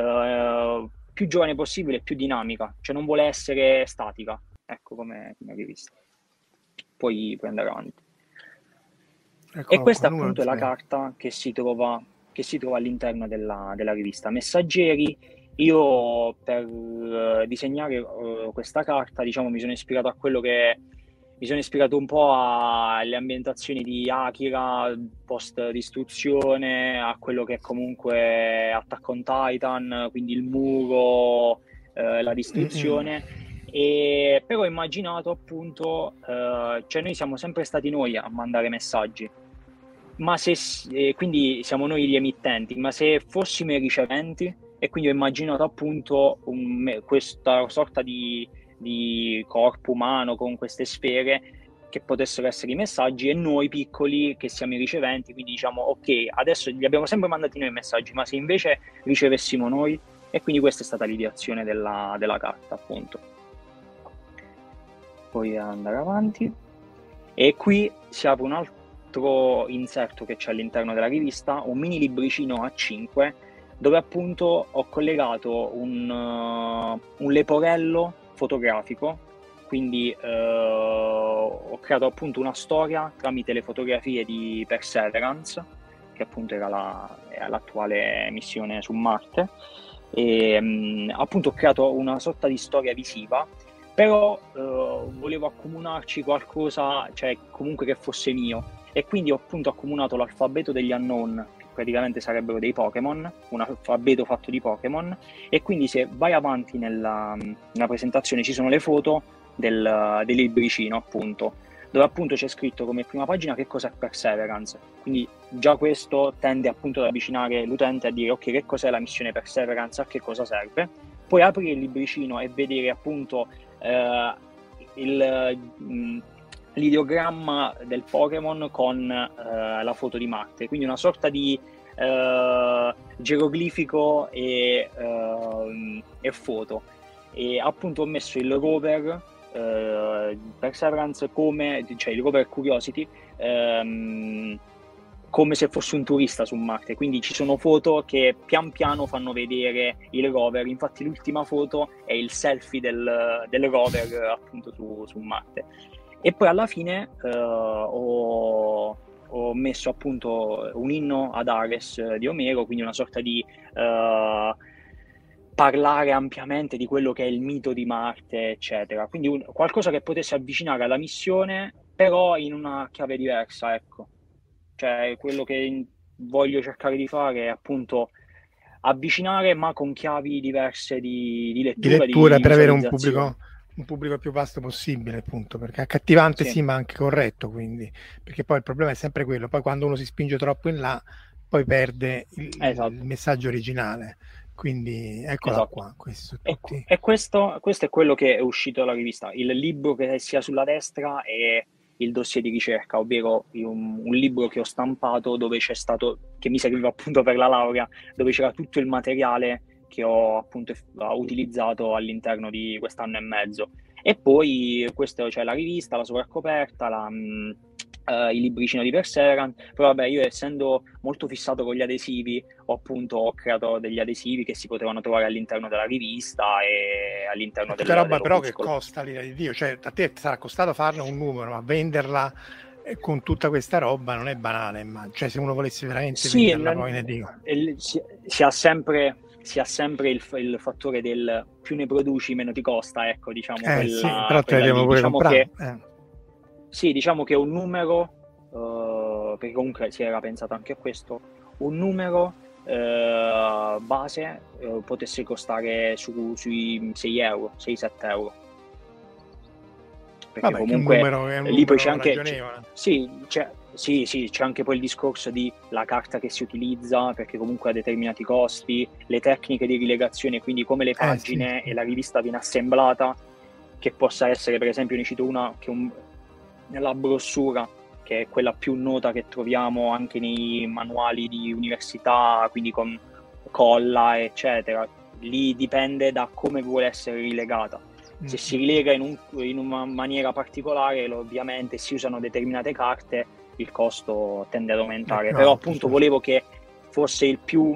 eh, più giovane possibile, più dinamica, cioè non vuole essere statica, ecco come, come rivista. Poi puoi andare avanti. Ecco, e questa qua, appunto è la carta che si trova, che si trova all'interno della, della rivista. Messaggeri. Io per uh, disegnare uh, questa carta, diciamo, mi sono ispirato a quello che mi sono ispirato un po' alle ambientazioni di Akira post distruzione, a quello che è comunque Attack on Titan, quindi il muro, uh, la distruzione. Mm-hmm. E però ho immaginato appunto, uh, cioè noi siamo sempre stati noi a mandare messaggi, ma se eh, quindi siamo noi gli emittenti, ma se fossimo i riceventi. E quindi ho immaginato appunto un, questa sorta di, di corpo umano con queste sfere che potessero essere i messaggi, e noi piccoli che siamo i riceventi, quindi diciamo ok, adesso li abbiamo sempre mandati noi i messaggi, ma se invece ricevessimo noi, e quindi questa è stata l'ideazione della, della carta appunto. Puoi andare avanti, e qui si apre un altro inserto che c'è all'interno della rivista, un mini libricino A cinque, dove appunto ho collegato un, uh, un leporello fotografico, quindi uh, ho creato appunto una storia tramite le fotografie di Perseverance, che appunto era, la, era l'attuale missione su Marte, e um, appunto ho creato una sorta di storia visiva, però uh, volevo accomunarci qualcosa, cioè comunque che fosse mio. e quindi ho appunto accomunato l'alfabeto degli unknown, che praticamente sarebbero dei Pokémon, un alfabeto fatto di Pokémon, e quindi se vai avanti nella, nella presentazione ci sono le foto del, del libricino, appunto, dove appunto c'è scritto come prima pagina che cos'è Perseverance, quindi già questo tende appunto ad avvicinare l'utente a dire ok, che cos'è la missione Perseverance, a che cosa serve, poi aprire il libricino e vedere appunto eh, il... Mh, l'ideogramma del Pokémon con eh, la foto di Marte, quindi una sorta di eh, geroglifico e, eh, e foto. E appunto ho messo il rover eh, Perseverance come, cioè il rover Curiosity ehm, come se fosse un turista su Marte, quindi ci sono foto che pian piano fanno vedere il rover, infatti l'ultima foto è il selfie del, del rover appunto su, su Marte. E poi alla fine uh, ho, ho messo appunto un inno ad Ares di Omero, quindi una sorta di uh, parlare ampiamente di quello che è il mito di Marte, eccetera. Quindi un, qualcosa che potesse avvicinare alla missione, però in una chiave diversa, ecco. Cioè quello che voglio cercare di fare è appunto avvicinare, ma con chiavi diverse di, di lettura, di lettura di per avere un pubblico un pubblico più vasto possibile, appunto, perché accattivante sì. sì, ma anche corretto, quindi, perché poi il problema è sempre quello, poi quando uno si spinge troppo in là, poi perde il, esatto. il messaggio originale, quindi eccola esatto. qua, questo, tutti... e, e questo, questo è quello che è uscito dalla rivista, il libro che sia sulla destra è il dossier di ricerca, ovvero un, un libro che ho stampato dove c'è stato, che mi serviva appunto per la laurea, dove c'era tutto il materiale che ho appunto utilizzato all'interno di quest'anno e mezzo. E poi questo c'è cioè la rivista, la sovraccoperta, la, mh, uh, il libricino di Perseverance, però vabbè, io essendo molto fissato con gli adesivi ho appunto ho creato degli adesivi che si potevano trovare all'interno della rivista e all'interno tutta della roba però che costa l'ira di Dio, cioè a te sarà costato farne un numero, ma venderla con tutta questa roba non è banale, ma cioè se uno volesse veramente sì, venderla non, poi ne dico il, si, si ha sempre si ha sempre il, il fattore del più ne produci meno ti costa, ecco, diciamo eh, quella, sì, però te le devono pure diciamo comprare che, eh. sì, diciamo che un numero uh, perché comunque si era pensato anche a questo, un numero uh, base uh, potesse costare su, sui sei euro, sei sette euro, perché vabbè, comunque che un numero, è un lì poi c'è anche ragionevole. C'è, sì, c'è Sì, sì, c'è anche poi il discorso di la carta che si utilizza, perché comunque ha determinati costi, le tecniche di rilegazione, quindi come le pagine eh, sì. e la rivista viene assemblata, che possa essere, per esempio, ne cito una, che un, nella brossura, che è quella più nota che troviamo anche nei manuali di università, quindi con colla, eccetera. Lì dipende da come vuole essere rilegata. Se si rilega in, un, in una maniera particolare, ovviamente si usano determinate carte, il costo tende ad aumentare, no, però appunto sì. volevo che fosse il più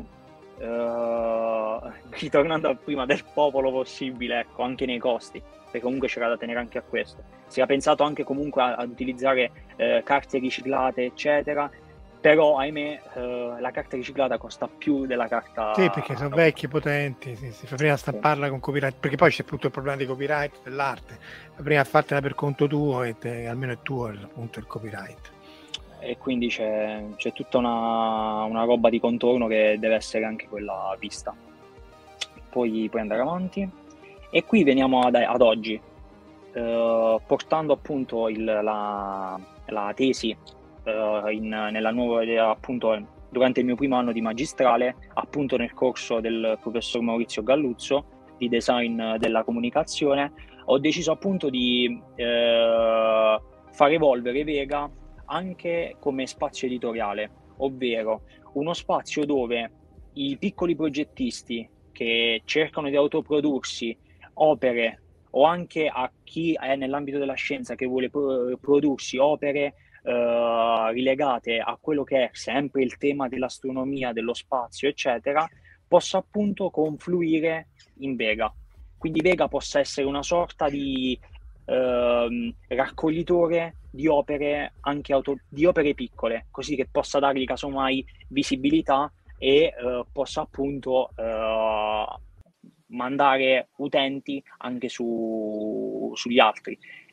eh, ritornando a prima del popolo possibile, ecco, anche nei costi, perché comunque c'era da tenere anche a questo. Si era pensato anche comunque ad utilizzare eh, carte riciclate, eccetera, però ahimè eh, la carta riciclata costa più della carta sì, perché sono vecchie, potenti, sì, si fa prima a stamparla sì. con copyright, perché poi c'è tutto il problema di copyright dell'arte, prima a fartela per conto tuo e te, almeno è tuo appunto il copyright. E quindi c'è, c'è tutta una, una roba di contorno che deve essere anche quella vista. Poi puoi andare avanti. E qui veniamo ad, ad oggi, eh, portando appunto il, la, la tesi eh, in, nella nuova, appunto durante il mio primo anno di magistrale, appunto nel corso del professor Maurizio Galluzzo di design della comunicazione, ho deciso appunto di eh, far evolvere Vega anche come spazio editoriale, ovvero uno spazio dove i piccoli progettisti che cercano di autoprodursi opere, o anche a chi è nell'ambito della scienza che vuole pro- prodursi opere eh, rilegate a quello che è sempre il tema dell'astronomia, dello spazio, eccetera, possa appunto confluire in Vega. Quindi Vega possa essere una sorta di eh, raccoglitore di opere, anche auto, di opere piccole, così che possa dargli casomai visibilità e eh, possa appunto eh, mandare utenti anche su, sugli altri.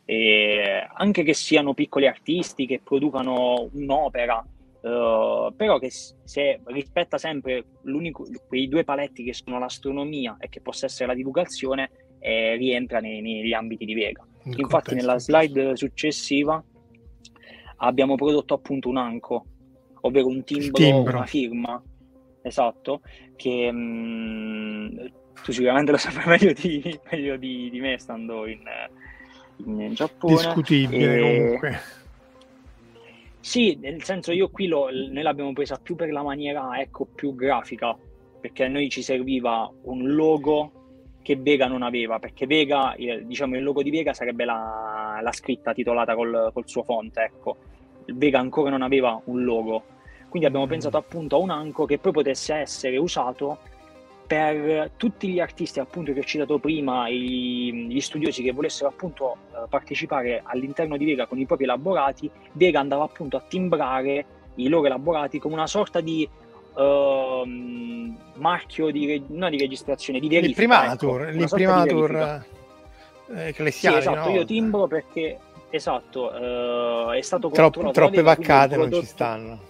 e anche che siano piccoli artisti che producano un'opera, uh, però che se rispetta sempre l'unico, quei due paletti che sono l'astronomia e che possa essere la divulgazione, eh, rientra nei, negli ambiti di Vega. Il Infatti nella slide successiva abbiamo prodotto appunto un anco, ovvero un timbro, timbro. una firma, esatto, che mh, tu sicuramente lo saprai meglio di, meglio di, di me stando in, in Giappone. Discutibile e... comunque. Sì, nel senso io qui lo, noi l'abbiamo presa più per la maniera, ecco, più grafica, perché a noi ci serviva un logo che Vega non aveva, perché Vega, eh, diciamo il logo di Vega sarebbe la, la scritta titolata col, col suo font, ecco. Vega ancora non aveva un logo, quindi abbiamo mm. pensato appunto a un anco che poi potesse essere usato per tutti gli artisti appunto che ho citato prima, gli, gli studiosi che volessero appunto eh, partecipare all'interno di Vega con i propri elaborati. Vega andava appunto a timbrare i loro elaborati come una sorta di uh, marchio di, re, no, di registrazione, di verifica. L'imprimatur, ecco, l'imprimatur eh, ecclesiale. Sì, esatto, no? io timbro perché, esatto, uh, è stato Trop, controllato. Troppe Vega, vaccate prodotto... non ci stanno.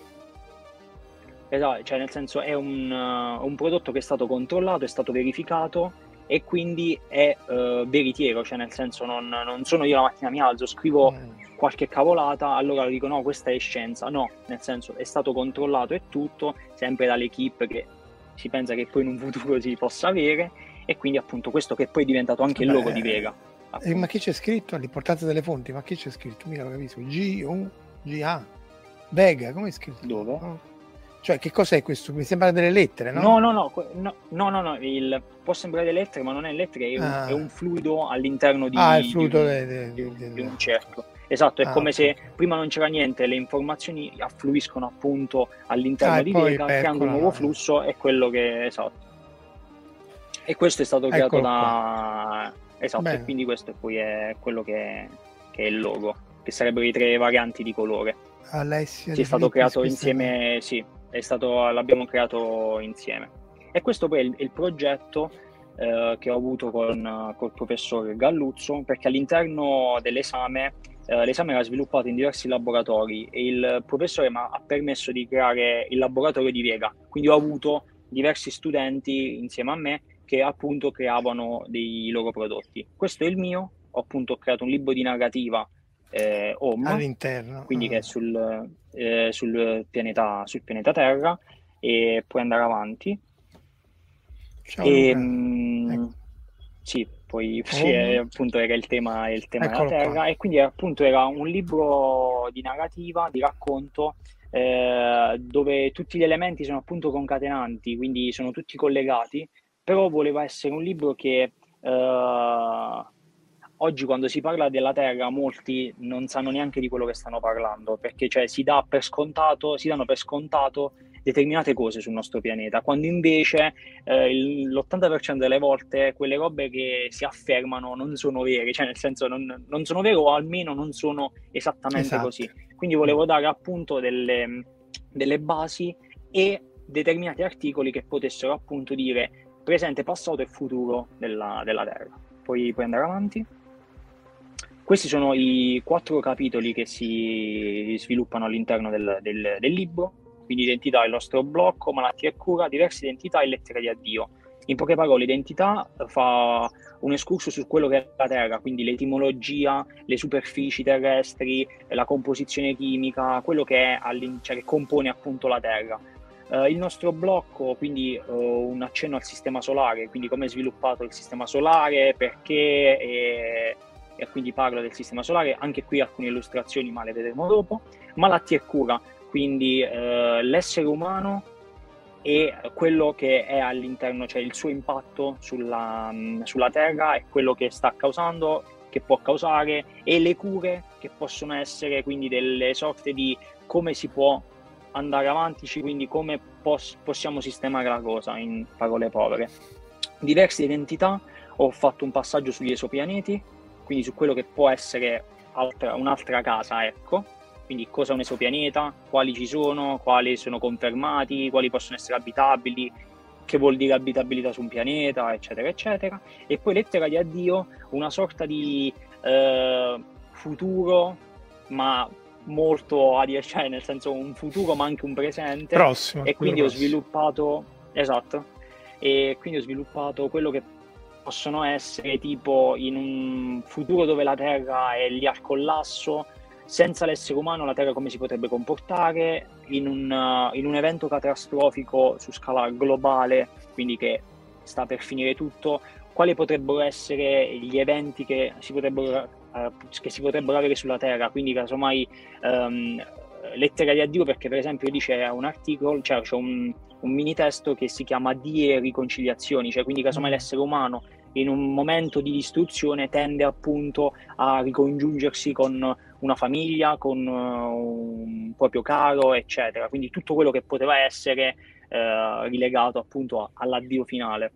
Esatto, cioè nel senso è un, uh, un prodotto che è stato controllato, è stato verificato e quindi è uh, veritiero, cioè nel senso non, non sono io la mattina mi alzo, scrivo mm. qualche cavolata, allora dico no, questa è scienza, no, nel senso è stato controllato e tutto, sempre dall'equipe che si pensa che poi in un futuro si possa avere, e quindi appunto questo che poi è diventato anche Beh, il logo di Vega. Eh, ma che c'è scritto? L'importanza delle fonti, ma che c'è scritto? Mica lo capisco. G U G A Vega, come è scritto? Dove? No. Cioè, che cos'è questo? Mi sembra delle lettere, no? No, no, no, no, no, no, no il, può sembrare delle lettere, ma non è lettere, è, ah. un, è un fluido all'interno di, ah, il fluido di, de, de, di, de, di un cerchio. Esatto, è ah, come okay. se prima non c'era niente, le informazioni affluiscono appunto all'interno ah, di Vega, creando un nuovo flusso, è quello che, esatto. E questo è stato creato Eccolo da... Qua. Esatto, Bene. E quindi questo poi è quello che, che è il logo, che sarebbero i tre varianti di colore. Alessia Sì, è stato creato insieme, è... sì, è stato, l'abbiamo creato insieme. E questo poi è il, il progetto eh, che ho avuto con col professor Galluzzo, perché all'interno dell'esame, eh, l'esame era sviluppato in diversi laboratori e il professore mi ha permesso di creare il laboratorio di Vega, quindi ho avuto diversi studenti insieme a me che appunto creavano dei loro prodotti. Questo è il mio, ho appunto creato un libro di narrativa eh, Home, all'interno, quindi ah. che è sul, eh, sul, pianeta, sul pianeta Terra, e puoi andare avanti. Ciao, e, mh, ecco. Sì, poi sì, è, appunto era il tema, il tema della Terra, qua. E quindi appunto era un libro di narrativa, di racconto, eh, dove tutti gli elementi sono appunto concatenanti, quindi sono tutti collegati, però voleva essere un libro che eh, oggi quando si parla della Terra molti non sanno neanche di quello che stanno parlando, perché cioè si dà per scontato, si danno per scontato determinate cose sul nostro pianeta, quando invece eh, l'ottanta per cento delle volte quelle robe che si affermano non sono vere, cioè nel senso non, non sono vere o almeno non sono esattamente esatto. così. Quindi volevo dare appunto delle, delle basi e determinati articoli che potessero appunto dire presente, passato e futuro della, della Terra. Poi puoi andare avanti. Questi sono i quattro capitoli che si sviluppano all'interno del, del, del libro, quindi identità, il nostro blocco, malattia e cura, diverse identità e lettera di addio. In poche parole, identità fa un escurso su quello che è la Terra, quindi l'etimologia, le superfici terrestri, la composizione chimica, quello che, è cioè, che compone appunto la Terra. Uh, il nostro blocco, quindi uh, un accenno al sistema solare, quindi come è sviluppato il sistema solare, perché, e, e quindi parlo del sistema solare, anche qui alcune illustrazioni ma le vedremo dopo. Malattia e cura, quindi uh, l'essere umano e quello che è all'interno, cioè il suo impatto sulla, sulla Terra e quello che sta causando, che può causare, e le cure che possono essere quindi delle sorte di come si può andare avanti, quindi come pos- possiamo sistemare la cosa, in parole povere. Diverse identità, ho fatto un passaggio sugli esopianeti, quindi su quello che può essere altra, un'altra casa, ecco, quindi cosa è un esopianeta, quali ci sono, quali sono confermati, quali possono essere abitabili, che vuol dire abitabilità su un pianeta, eccetera eccetera. E poi lettera di addio, una sorta di eh, futuro, ma molto adiacente, cioè nel senso un futuro ma anche un presente. Prossimo. E quindi ho prossimo. sviluppato, esatto, e quindi ho sviluppato quello che possono essere tipo in un futuro dove la Terra è lì al collasso, senza l'essere umano la Terra come si potrebbe comportare, in un, uh, in un evento catastrofico su scala globale, quindi che sta per finire tutto, quali potrebbero essere gli eventi che si potrebbero, uh, che si potrebbero avere sulla Terra, quindi casomai um, lettera di addio, perché per esempio lì c'è un articolo, cioè c'è un, un mini testo che si chiama Die e riconciliazioni, cioè quindi casomai l'essere umano in un momento di distruzione tende appunto a ricongiungersi con una famiglia, con uh, un proprio caro, eccetera. Quindi tutto quello che poteva essere uh, rilegato appunto a, all'addio finale.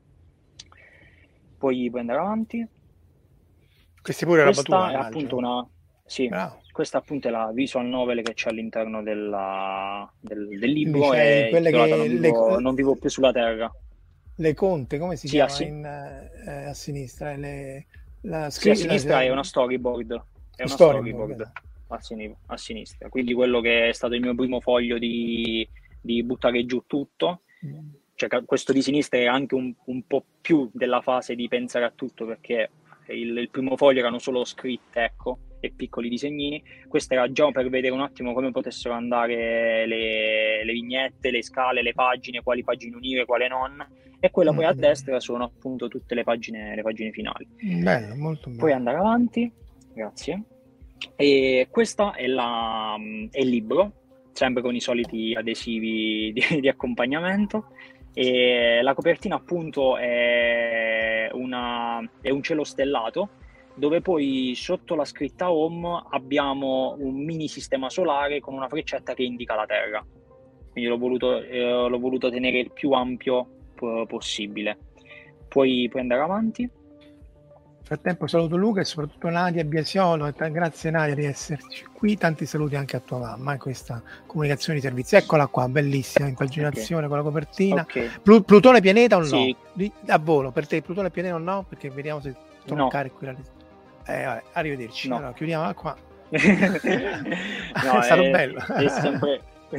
Poi puoi andare avanti. Questi pure Questa roba tua, è immagino. appunto una... Sì, Bravo. questa appunto è la visual novel che c'è all'interno della, del, del libro, Quindi c'hai e quelle intitolata che non le, vivo, non vivo più sulla Terra. le conte, come si Sì, a, chiama si- in, eh, a sinistra? Le, la sì, a scri- la- sinistra la- è una storyboard, è una storyboard, storyboard a, sin- a sinistra, quindi quello che è stato il mio primo foglio di, di buttare giù tutto. Cioè, ca- questo di sinistra è anche un, un po' più della fase di pensare a tutto, perché il, il primo foglio erano solo scritte, ecco, e piccoli disegnini. Questo era già per vedere un attimo come potessero andare le, le vignette, le scale, le pagine, quali pagine unire, quale non. E quella poi a Mm. destra sono appunto tutte le pagine, le pagine finali. Bello, molto bello. Puoi andare avanti, grazie. E questa è, la, è il libro, sempre con i soliti adesivi di, di accompagnamento. E la copertina appunto è, una, è un cielo stellato, dove poi sotto la scritta Home abbiamo un mini sistema solare con una freccetta che indica la Terra. Quindi l'ho voluto, eh, l'ho voluto tenere il più ampio po- possibile. Puoi, puoi andare avanti. Nel frattempo saluto Luca e soprattutto Nadia Biasiolo, e t- grazie Nadia di esserci qui, tanti saluti anche a tua mamma in questa comunicazione di servizio. Eccola qua, bellissima impaginazione, okay, con la copertina. Okay. Plu- Plutone pianeta o no? Sì. Di- a volo, per te Plutone pianeta o no? Perché vediamo se toccare No. qui la... Eh, vabbè, arrivederci. No. Allora, chiudiamo qua. No, è stato è, bello. È sempre...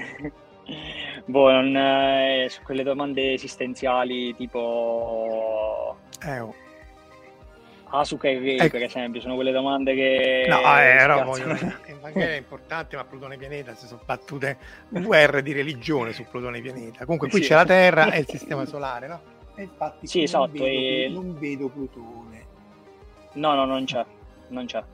boh, non, eh, su quelle domande esistenziali tipo Eh, oh. Asuka e Rei, Ecco. per esempio, sono quelle domande che No, eh, però spiazzano. voglio... il Vangelo è importante, ma Plutone pianeta si sono battute guerre di religione su Plutone pianeta. Comunque qui Sì. c'è la Terra e il sistema solare, no? E infatti Sì, non, esatto, vedo, e- non vedo Plutone. No, no, non c'è, non c'è.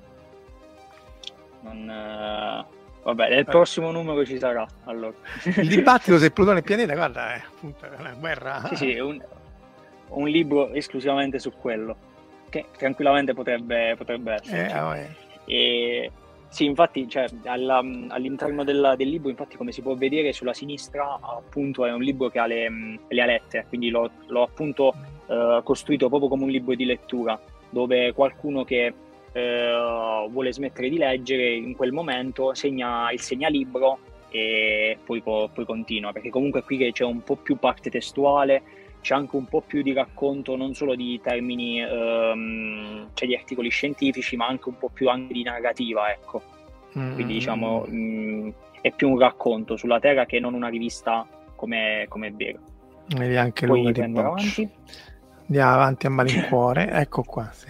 Non, eh, Vabbè, nel prossimo numero ci sarà, allora. Il dibattito se Plutone è pianeta, guarda, è appunto una guerra. Sì, sì, è un, un libro esclusivamente su quello, che tranquillamente potrebbe, potrebbe essere. Eh, oh, eh. E sì, infatti, cioè, alla- all'interno del, del libro, infatti, come si può vedere sulla sinistra, appunto, è un libro che ha le, le alette, quindi l'ho, l'ho appunto eh, costruito proprio come un libro di lettura, dove qualcuno che eh, vuole smettere di leggere in quel momento segna il segnalibro e poi, poi, poi continua, perché comunque qui che c'è un po' più parte testuale, c'è anche un po' più di racconto, non solo di termini, ehm, cioè di articoli scientifici, ma anche un po' più anche di narrativa, ecco. Quindi Mm. diciamo mh, è più un racconto sulla Terra che non una rivista come, come è vero. Vedi anche Poi Luca di prendere Boccia. avanti. Andiamo avanti a malincuore, ecco qua. Sì.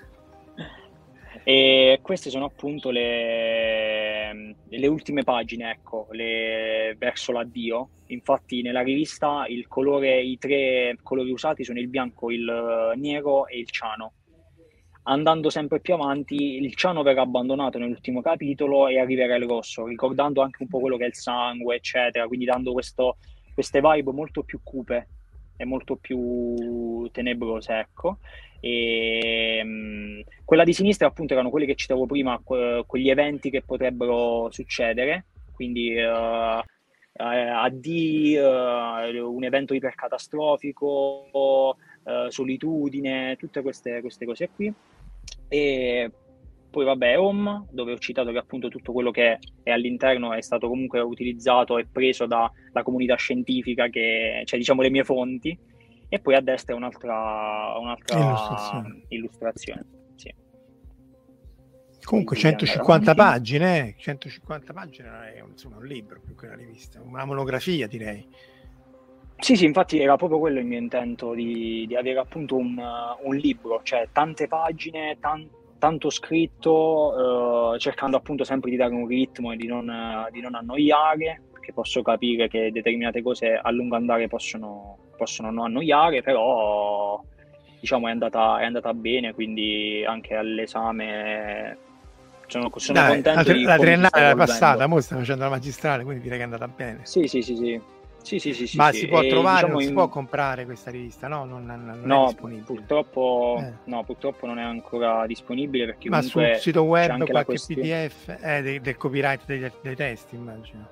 E queste sono appunto le, le ultime pagine, ecco, le, verso l'addio. Infatti nella rivista il colore, i tre colori usati sono il bianco, il nero e il ciano. Andando sempre più avanti, il ciano verrà abbandonato nell'ultimo capitolo e arriverà il rosso, ricordando anche un po' quello che è il sangue, eccetera, quindi dando questo, queste vibe molto più cupe e molto più tenebrose, ecco. E mh, quella di sinistra appunto erano quelli che citavo prima, que- quegli eventi che potrebbero succedere, quindi uh, A D, uh, un evento ipercatastrofico, uh, solitudine, tutte queste, queste cose qui. E poi vabbè, Home, dove ho citato che appunto tutto quello che è all'interno è stato comunque utilizzato e preso dalla comunità scientifica, che, cioè diciamo le mie fonti. E poi a destra un'altra, un'altra Illustrazione. illustrazione. Sì. Comunque Quindi centocinquanta andare avanti. pagine, eh, centocinquanta pagine non è insomma un libro più che una rivista, una monografia direi. Sì, sì, infatti era proprio quello il mio intento di, di avere appunto un, uh, un libro, cioè tante pagine, tan- tanto scritto, eh, cercando appunto sempre di dare un ritmo e di non, uh, di non annoiare, perché posso capire che determinate cose a lungo andare possono, possono non annoiare, però diciamo è andata, è andata bene, quindi anche all'esame sono, sono Dai, la, contento tri- di la come si sta triennale era evolvendo. passata, ora sta facendo la magistrale, quindi direi che è andata bene. Sì, sì, sì, sì. Sì, sì, sì, sì, Ma sì. si può E, trovare, diciamo non si in- può comprare questa rivista, no? Non, non- non è No, disponibile. purtroppo, Eh. no, purtroppo non è ancora disponibile perché Ma sul comunque sito c'è web anche la qualche questione. P D F eh, dei- del copyright dei, dei testi, immagino.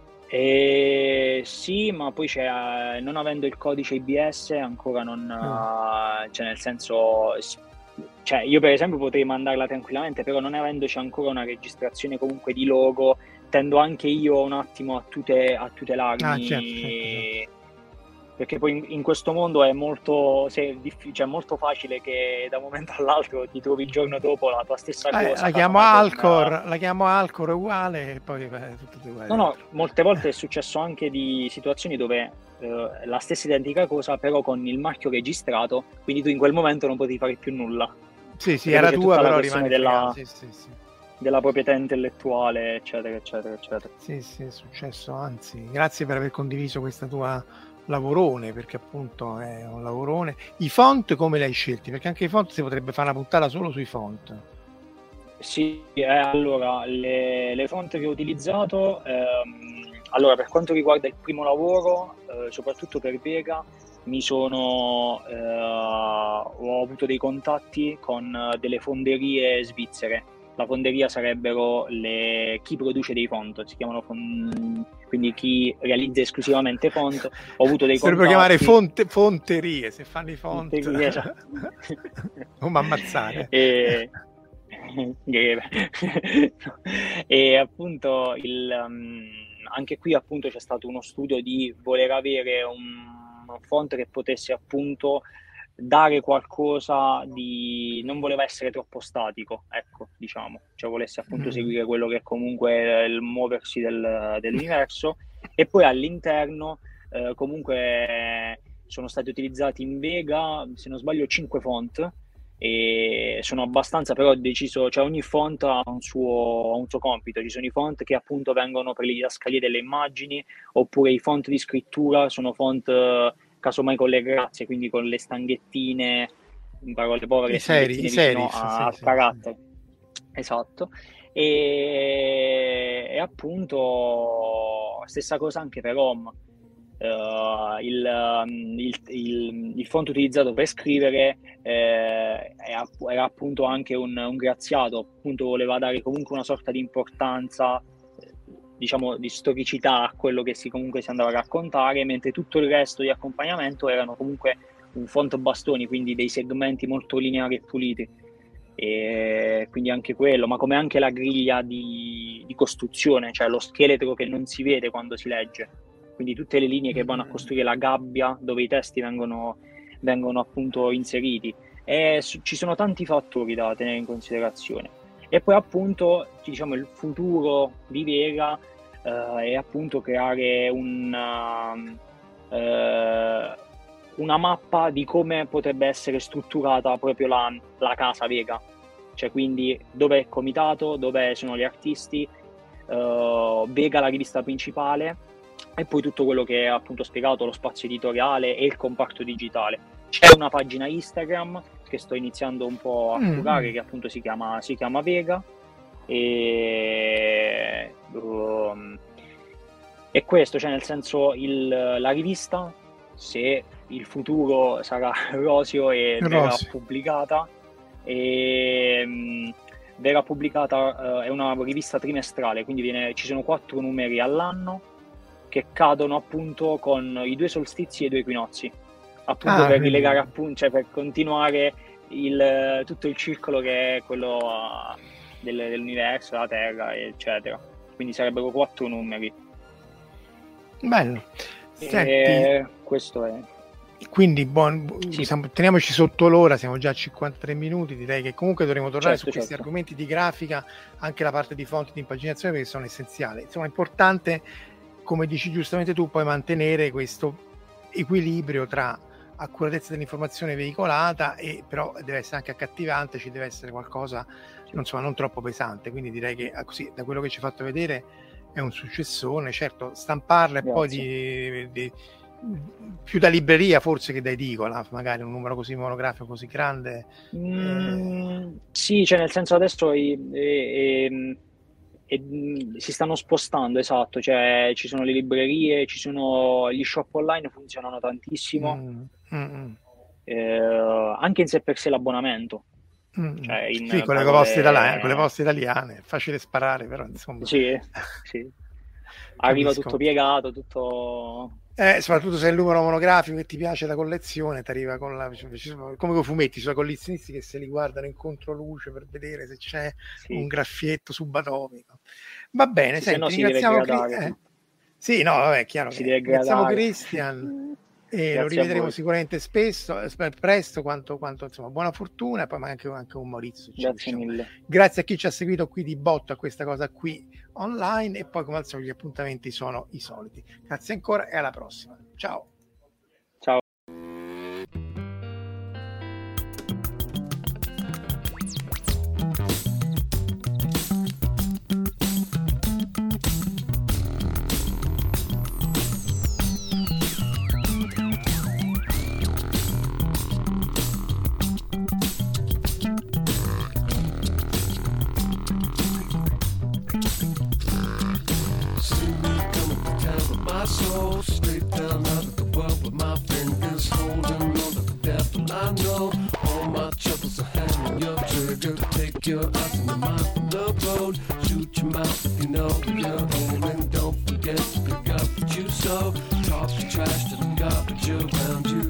Eh, sì, ma poi c'è, non avendo il codice I B S ancora non, eh, cioè nel senso, s- cioè io per esempio potrei mandarla tranquillamente, però non avendoci ancora una registrazione comunque di logo, tendo anche io un attimo a, tute- a tutelarmi, Ah, certo, certo, certo. perché poi in, in questo mondo è molto, se, diffi- cioè, molto facile che da un momento all'altro ti trovi il giorno dopo la tua stessa Eh, cosa la chiamo fatta con, Alcor, la chiamo Alcor uguale e poi eh, tutto uguale. No, no, molte volte è successo anche di situazioni dove eh, la stessa identica cosa, però con il marchio registrato, quindi tu in quel momento non potevi fare più nulla. Sì, sì, Perché era poi c'è tua, tutta la però questione rimane fregato. della, Sì, sì, sì. della proprietà intellettuale, eccetera, eccetera, eccetera. Sì, sì, è successo, anzi, grazie per aver condiviso questa tua lavorone, perché appunto è un lavorone. I font come li hai scelti? Perché anche i font si potrebbe fare una puntata solo sui font. Sì, eh, allora, le, le fonti che ho utilizzato, ehm, allora per quanto riguarda il primo lavoro, eh, soprattutto per Vega, mi sono, eh, ho avuto dei contatti con eh, delle fonderie svizzere. La fonderia sarebbero le, chi produce dei font, si chiamano fon- quindi chi realizza esclusivamente font. Ho avuto dei Si dovrebbero chiamare contatti. fonte, fonterie, se fanno i font. Fonterie, esatto. Non mi ammazzare. E... e appunto il, um, anche qui appunto c'è stato uno studio di voler avere un, un font che potesse appunto dare qualcosa di, non voleva essere troppo statico, ecco, diciamo, cioè volesse appunto Mm. seguire quello che comunque è il muoversi del, dell'universo. E poi all'interno eh, comunque sono stati utilizzati in Vega, se non sbaglio, cinque font, e sono abbastanza, però ho deciso, cioè ogni font ha un suo, ha un suo compito. Ci sono i font che appunto vengono per le didascalie delle immagini, oppure i font di scrittura sono font eh, casomai con le grazie, quindi con le stanghettine, in parole povere, I le seri, stanghettine i vicino serif, a- sì, al sì, carattere. Esatto. E, e appunto stessa cosa anche per Home. Uh, il, um, il, il, il font utilizzato per scrivere eh, era, era appunto anche un, un graziato, appunto voleva dare comunque una sorta di importanza, eh, diciamo di storicità a quello che si comunque si andava a raccontare, mentre tutto il resto di accompagnamento erano comunque un font bastoni, quindi dei segmenti molto lineari e puliti. E quindi anche quello, ma come anche la griglia di, di costruzione, cioè lo scheletro che non si vede quando si legge. Quindi tutte le linee che vanno a costruire la gabbia dove i testi vengono, vengono appunto inseriti. E su, ci sono tanti fattori da tenere in considerazione. E poi appunto diciamo il futuro di Vega eh, è appunto creare una, eh, una mappa di come potrebbe essere strutturata proprio la, la casa Vega. Cioè quindi dove è comitato, dove sono gli artisti, eh, Vega la rivista principale, e poi tutto quello che è appunto spiegato, lo spazio editoriale e il comparto digitale. C'è una pagina Instagram che sto iniziando un po' a curare, mm. che appunto si chiama, si chiama Vega, e, um, e questo, cioè nel senso il, la rivista, se il futuro sarà roseo e Rosy. verrà pubblicata, e, um, verrà pubblicata, uh, è una rivista trimestrale, quindi viene, ci sono quattro numeri all'anno che cadono appunto con i due solstizi e i due equinozi, appunto ah, per quindi... rilegare appunto, cioè per continuare il, tutto il circolo che è quello uh, del, dell'universo, della Terra, eccetera. Quindi sarebbero quattro numeri. Bello. Senti... E questo è. Quindi buon, Sì. siamo, teniamoci sotto l'ora, siamo già a cinquantatré minuti, direi che comunque dovremo tornare Certo, su questi certo. argomenti di grafica, anche la parte di fonti di impaginazione, perché sono essenziali. Insomma, è importante, come dici giustamente tu, poi mantenere questo equilibrio tra accuratezza dell'informazione veicolata e però deve essere anche accattivante, ci deve essere qualcosa non, insomma, non troppo pesante, quindi direi che così, da quello che ci hai fatto vedere è un successone. Certo, stamparla e poi di, di più da libreria forse che da edicola, magari un numero così monografico, così grande. Mm, eh... Sì, cioè nel senso adesso è, è, è, è, si stanno spostando, esatto, cioè ci sono le librerie, ci sono gli shop online, funzionano tantissimo, mm, mm, eh, anche in sé per sé l'abbonamento. Mm, cioè in sì, con le poste italiane, con le poste italiane, è facile sparare, però insomma. Sì, sì. Arriva tutto piegato, tutto... Eh, soprattutto se è il numero monografico che ti piace la collezione, ti arriva con la, come con i fumetti, sono collezionisti che se li guardano in controluce per vedere se c'è sì. un graffietto subatomico. Va bene, sì, senti, se no ringraziamo si deve gradare, eh. Sì, no, vabbè, chiaro si che deve ringraziamo Christian e Grazie lo rivedremo sicuramente spesso, presto, quanto, quanto insomma, buona fortuna, e poi anche, anche un Maurizio. Grazie diciamo. mille. Grazie a chi ci ha seguito qui di botto a questa cosa qui online, e poi come al solito gli appuntamenti sono i soliti. Grazie ancora e alla prossima. Ciao. Ciao. soul straight down out of the world with my fingers holding on to the devil. I know all my troubles are hanging your trigger. Take your eyes and your mind from the road. Shoot your mouth if you know where you're aiming. Don't forget to pick up what you sow. Talk your trash to the garbage around you.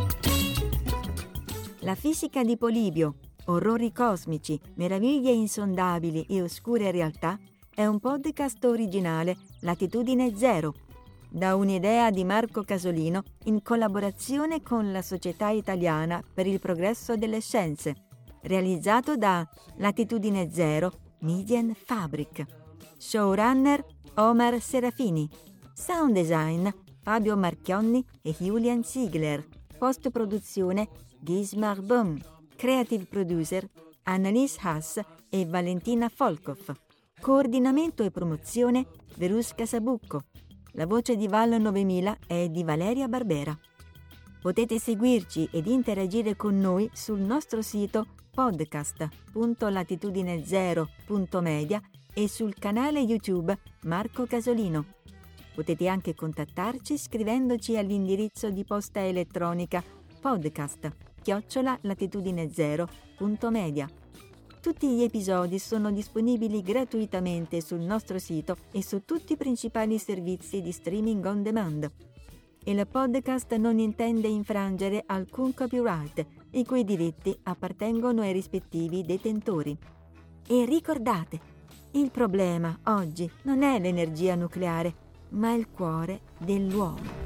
La fisica di Polibio, orrori cosmici, meraviglie insondabili e oscure realtà è un podcast originale Latitudine Zero, da un'idea di Marco Casolino in collaborazione con la Società Italiana per il Progresso delle Scienze, realizzato da Latitudine Zero Median Fabric. Showrunner Omar Serafini. Sound design Fabio Marchionni e Julian Ziegler. Post-produzione Gismar Böhm. Creative producer Annalise Haas e Valentina Folkov. Coordinamento e promozione Verusca Sabucco. La voce di Val novemila è di Valeria Barbera. Potete seguirci ed interagire con noi sul nostro sito podcast punto latitudine zero punto media e sul canale YouTube Marco Casolino. Potete anche contattarci scrivendoci all'indirizzo di posta elettronica podcast chiocciola latitudine zero punto media. Tutti gli episodi sono disponibili gratuitamente sul nostro sito e su tutti i principali servizi di streaming on demand. Il podcast non intende infrangere alcun copyright, i cui diritti appartengono ai rispettivi detentori. E ricordate, il problema oggi non è l'energia nucleare, ma il cuore dell'uomo.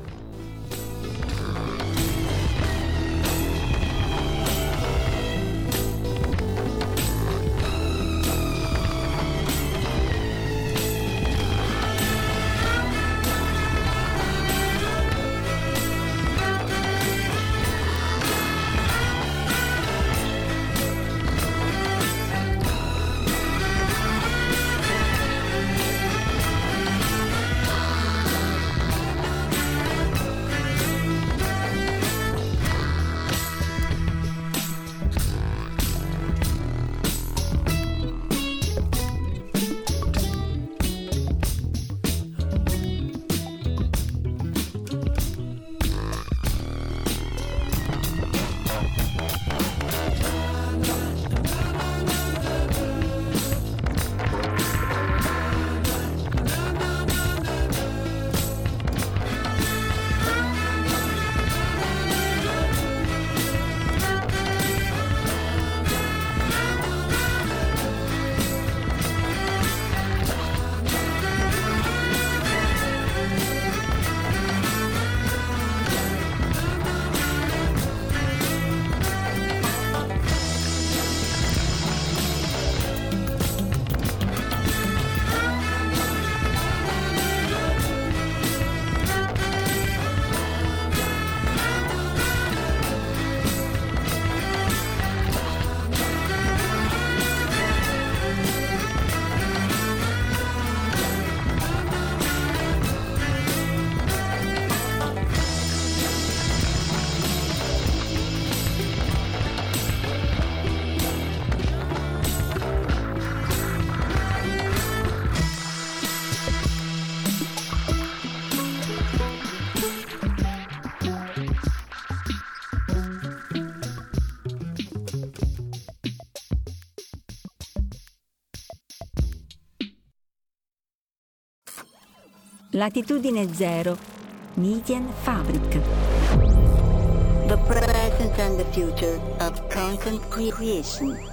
Latitudine Zero, Medienfabrik. The present and the future of content creation.